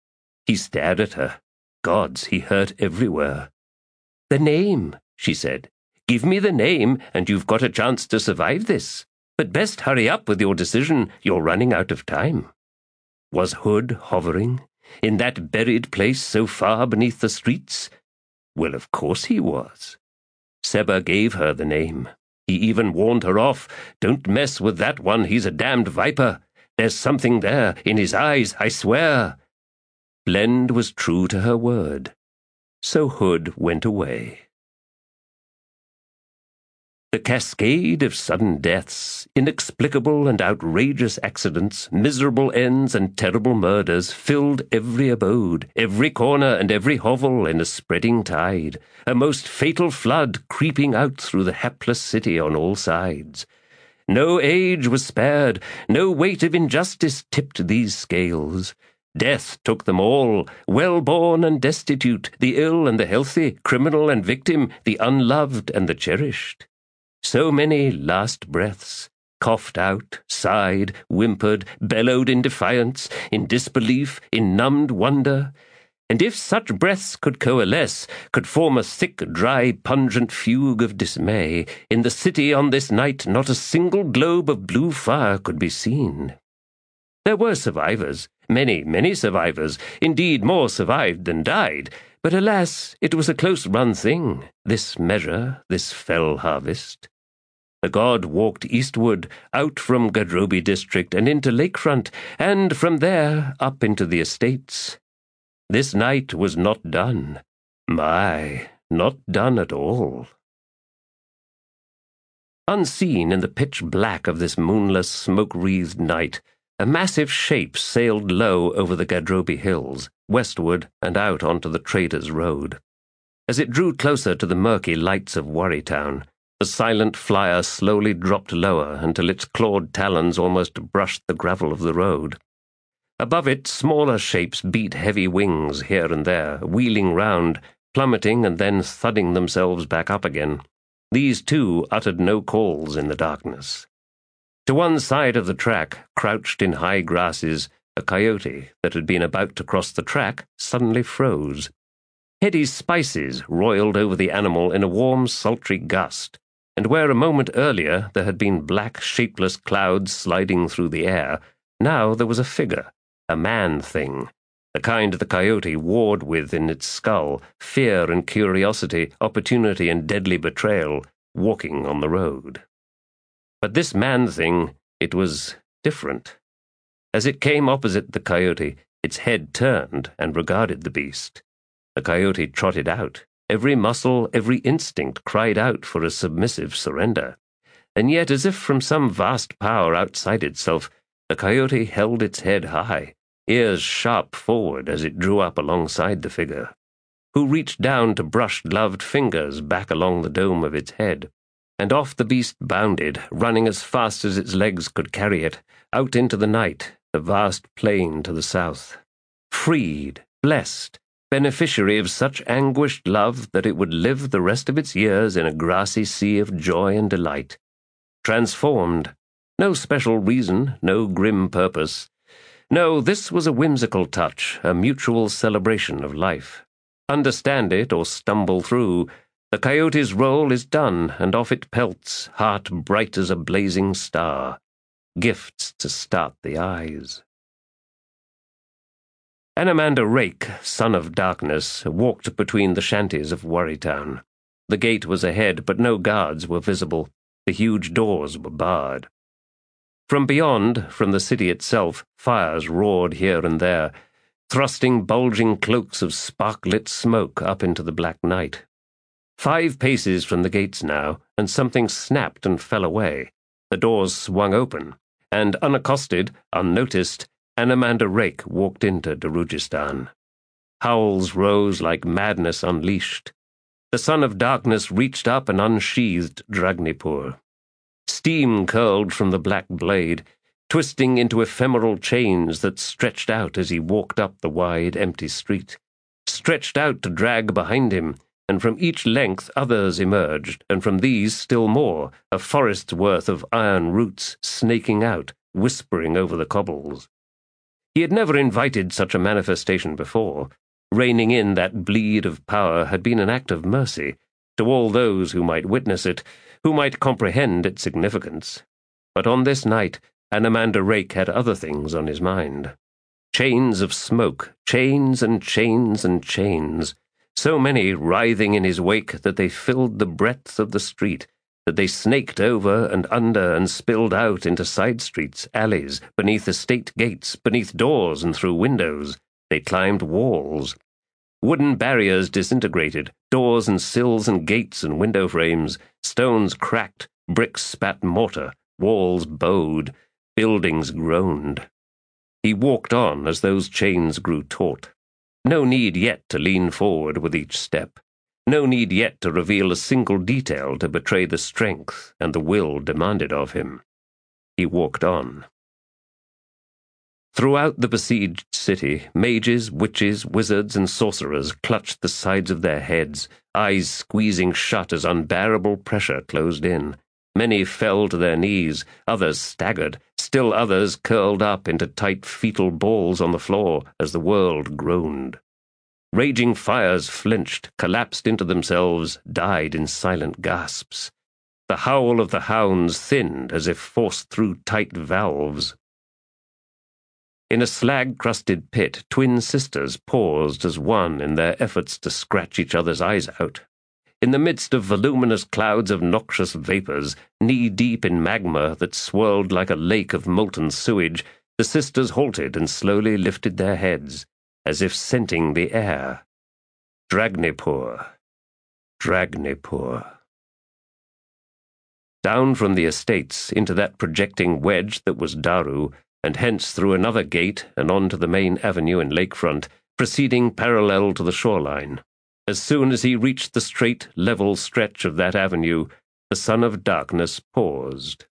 He stared at her. Gods, he hurt everywhere. The name, she said. Give me the name, and you've got a chance to survive this. But best hurry up with your decision. You're running out of time. Was Hood hovering? In that buried place so far beneath the streets? Well, of course he was. Seba gave her the name. He even warned her off. Don't mess with that one, he's a damned viper. There's something there, in his eyes, I swear. Blend was true to her word. So Hood went away. The cascade of sudden deaths, inexplicable and outrageous accidents, miserable ends and terrible murders filled every abode, every corner and every hovel in a spreading tide, a most fatal flood creeping out through the hapless city on all sides. No age was spared, no weight of injustice tipped these scales. Death took them all, well-born and destitute, the ill and the healthy, criminal and victim, the unloved and the cherished. So many last breaths, coughed out, sighed, whimpered, bellowed in defiance, in disbelief, in numbed wonder. And if such breaths could coalesce, could form a thick, dry, pungent fugue of dismay, in the city on this night not a single globe of blue fire could be seen. There were survivors, many, many survivors, indeed more survived than died, but alas, it was a close-run thing, this measure, this fell harvest. The god walked eastward, out from Gadrobi district and into Lakefront, and from there up into the estates. This night was not done. My, not done at all. Unseen in the pitch black of this moonless, smoke-wreathed night, a massive shape sailed low over the Gadrobi hills, westward and out onto the Traders' Road. As it drew closer to the murky lights of Worrytown, the silent flyer slowly dropped lower until its clawed talons almost brushed the gravel of the road. Above it, smaller shapes beat heavy wings here and there, wheeling round, plummeting and then thudding themselves back up again. These, too, uttered no calls in the darkness. To one side of the track, crouched in high grasses, a coyote that had been about to cross the track suddenly froze. Heady spices roiled over the animal in a warm, sultry gust, and where a moment earlier there had been black, shapeless clouds sliding through the air, now there was a figure, a man-thing, the kind the coyote warred with in its skull, fear and curiosity, opportunity and deadly betrayal, walking on the road. But this man-thing, it was different. As it came opposite the coyote, its head turned and regarded the beast. The coyote trotted out. Every muscle, every instinct cried out for a submissive surrender. And yet, as if from some vast power outside itself, the coyote held its head high, ears sharp forward as it drew up alongside the figure, who reached down to brush gloved fingers back along the dome of its head. And off the beast bounded, running as fast as its legs could carry it, out into the night, the vast plain to the south. Freed, blessed, beneficiary of such anguished love that it would live the rest of its years in a grassy sea of joy and delight. Transformed. No special reason, no grim purpose. No, this was a whimsical touch, a mutual celebration of life. Understand it or stumble through, the coyote's role is done, and off it pelts, heart bright as a blazing star. Gifts to start the eyes. Anamander Rake, son of darkness, walked between the shanties of Worrytown. The gate was ahead, but no guards were visible. The huge doors were barred. From beyond, from the city itself, fires roared here and there, thrusting bulging cloaks of spark-lit smoke up into the black night. Five paces from the gates now, and something snapped and fell away. The doors swung open, and unaccosted, unnoticed, Anamander Rake walked into Darujhistan. Howls rose like madness unleashed. The son of darkness reached up and unsheathed Dragnipur. Steam curled from the black blade, twisting into ephemeral chains that stretched out as he walked up the wide, empty street, stretched out to drag behind him, and from each length others emerged, and from these still more, a forest's worth of iron roots snaking out, whispering over the cobbles. He had never invited such a manifestation before. Reining in that bleed of power had been an act of mercy to all those who might witness it, who might comprehend its significance. But on this night, Anamander Rake had other things on his mind. Chains of smoke, chains and chains and chains, so many writhing in his wake that they filled the breadth of the street, that they snaked over and under and spilled out into side streets, alleys, beneath estate gates, beneath doors and through windows. They climbed walls. Wooden barriers disintegrated, doors and sills and gates and window frames, stones cracked, bricks spat mortar, walls bowed, buildings groaned. He walked on as those chains grew taut. No need yet to lean forward with each step. No need yet to reveal a single detail to betray the strength and the will demanded of him. He walked on. Throughout the besieged city, mages, witches, wizards, and sorcerers clutched the sides of their heads, eyes squeezing shut as unbearable pressure closed in. Many fell to their knees, others staggered, still others curled up into tight fetal balls on the floor as the world groaned. Raging fires flinched, collapsed into themselves, died in silent gasps. The howl of the hounds thinned as if forced through tight valves. In a slag-crusted pit, twin sisters paused as one in their efforts to scratch each other's eyes out. In the midst of voluminous clouds of noxious vapors, knee-deep in magma that swirled like a lake of molten sewage, the sisters halted and slowly lifted their heads, as if scenting the air. Dragnipur. Dragnipur. Down from the estates into that projecting wedge that was Daru, and hence through another gate and on to the main avenue and lakefront, proceeding parallel to the shoreline. As soon as he reached the straight, level stretch of that avenue, the Son of Darkness paused.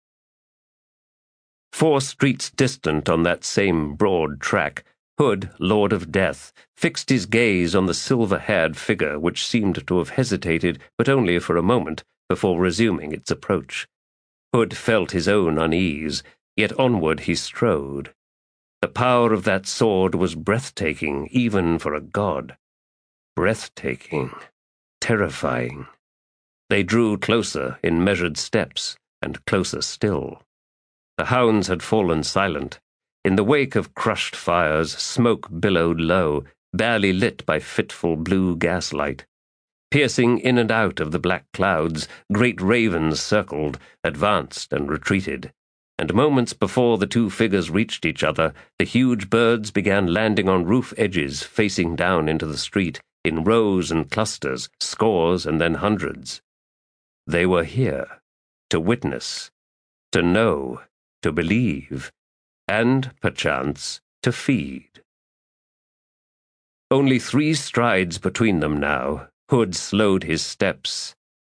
Four streets distant on that same broad track, Hood, Lord of Death, fixed his gaze on the silver-haired figure which seemed to have hesitated, but only for a moment, before resuming its approach. Hood felt his own unease, yet onward he strode. The power of that sword was breathtaking, even for a god. Breathtaking, terrifying. They drew closer in measured steps, and closer still. The hounds had fallen silent. In the wake of crushed fires, smoke billowed low, barely lit by fitful blue gaslight. Piercing in and out of the black clouds, great ravens circled, advanced and retreated. And moments before the two figures reached each other, the huge birds began landing on roof edges, facing down into the street, in rows and clusters, scores and then hundreds. They were here, to witness, to know, to believe, and, perchance, to feed. Only three strides between them now, Hood slowed his steps.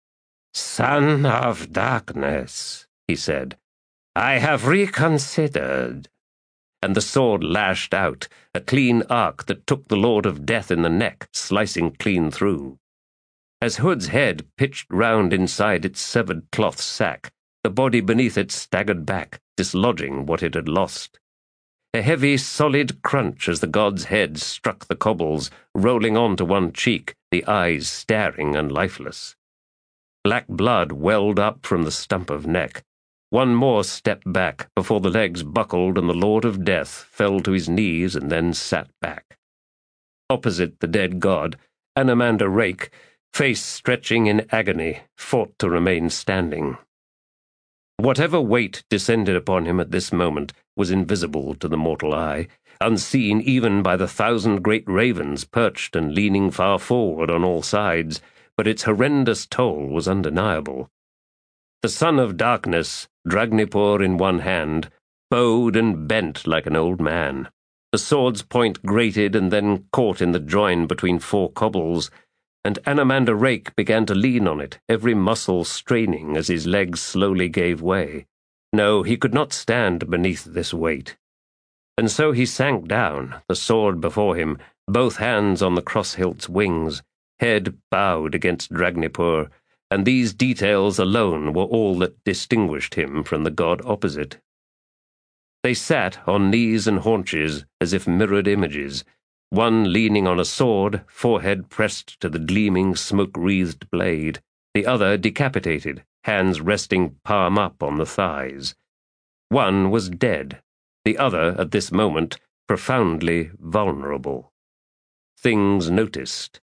"Son of Darkness," he said, "I have reconsidered." And the sword lashed out, a clean arc that took the Lord of Death in the neck, slicing clean through. As Hood's head pitched round inside its severed cloth sack, the body beneath it staggered back, dislodging what it had lost. A heavy, solid crunch as the god's head struck the cobbles, rolling on to one cheek, the eyes staring and lifeless. Black blood welled up from the stump of neck. One more step back before the legs buckled and the Lord of Death fell to his knees and then sat back. Opposite the dead god, Anamanda Rake, face stretching in agony, fought to remain standing. Whatever weight descended upon him at this moment was invisible to the mortal eye, unseen even by the thousand great ravens perched and leaning far forward on all sides, but its horrendous toll was undeniable. The Son of Darkness, Dragnipur in one hand, bowed and bent like an old man. The sword's point grated and then caught in the join between four cobbles, and Anamanda Rake began to lean on it, every muscle straining as his legs slowly gave way. No, he could not stand beneath this weight. And so he sank down, the sword before him, both hands on the cross-hilt's wings, head bowed against Dragnipur, and these details alone were all that distinguished him from the god opposite. They sat on knees and haunches as if mirrored images, one leaning on a sword, forehead pressed to the gleaming, smoke-wreathed blade, the other decapitated, hands resting palm up on the thighs. One was dead, the other, at this moment, profoundly vulnerable. Things noticed,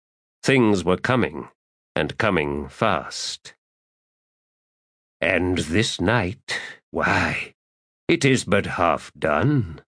Things were coming, and coming fast. And this night, why, it is but half done.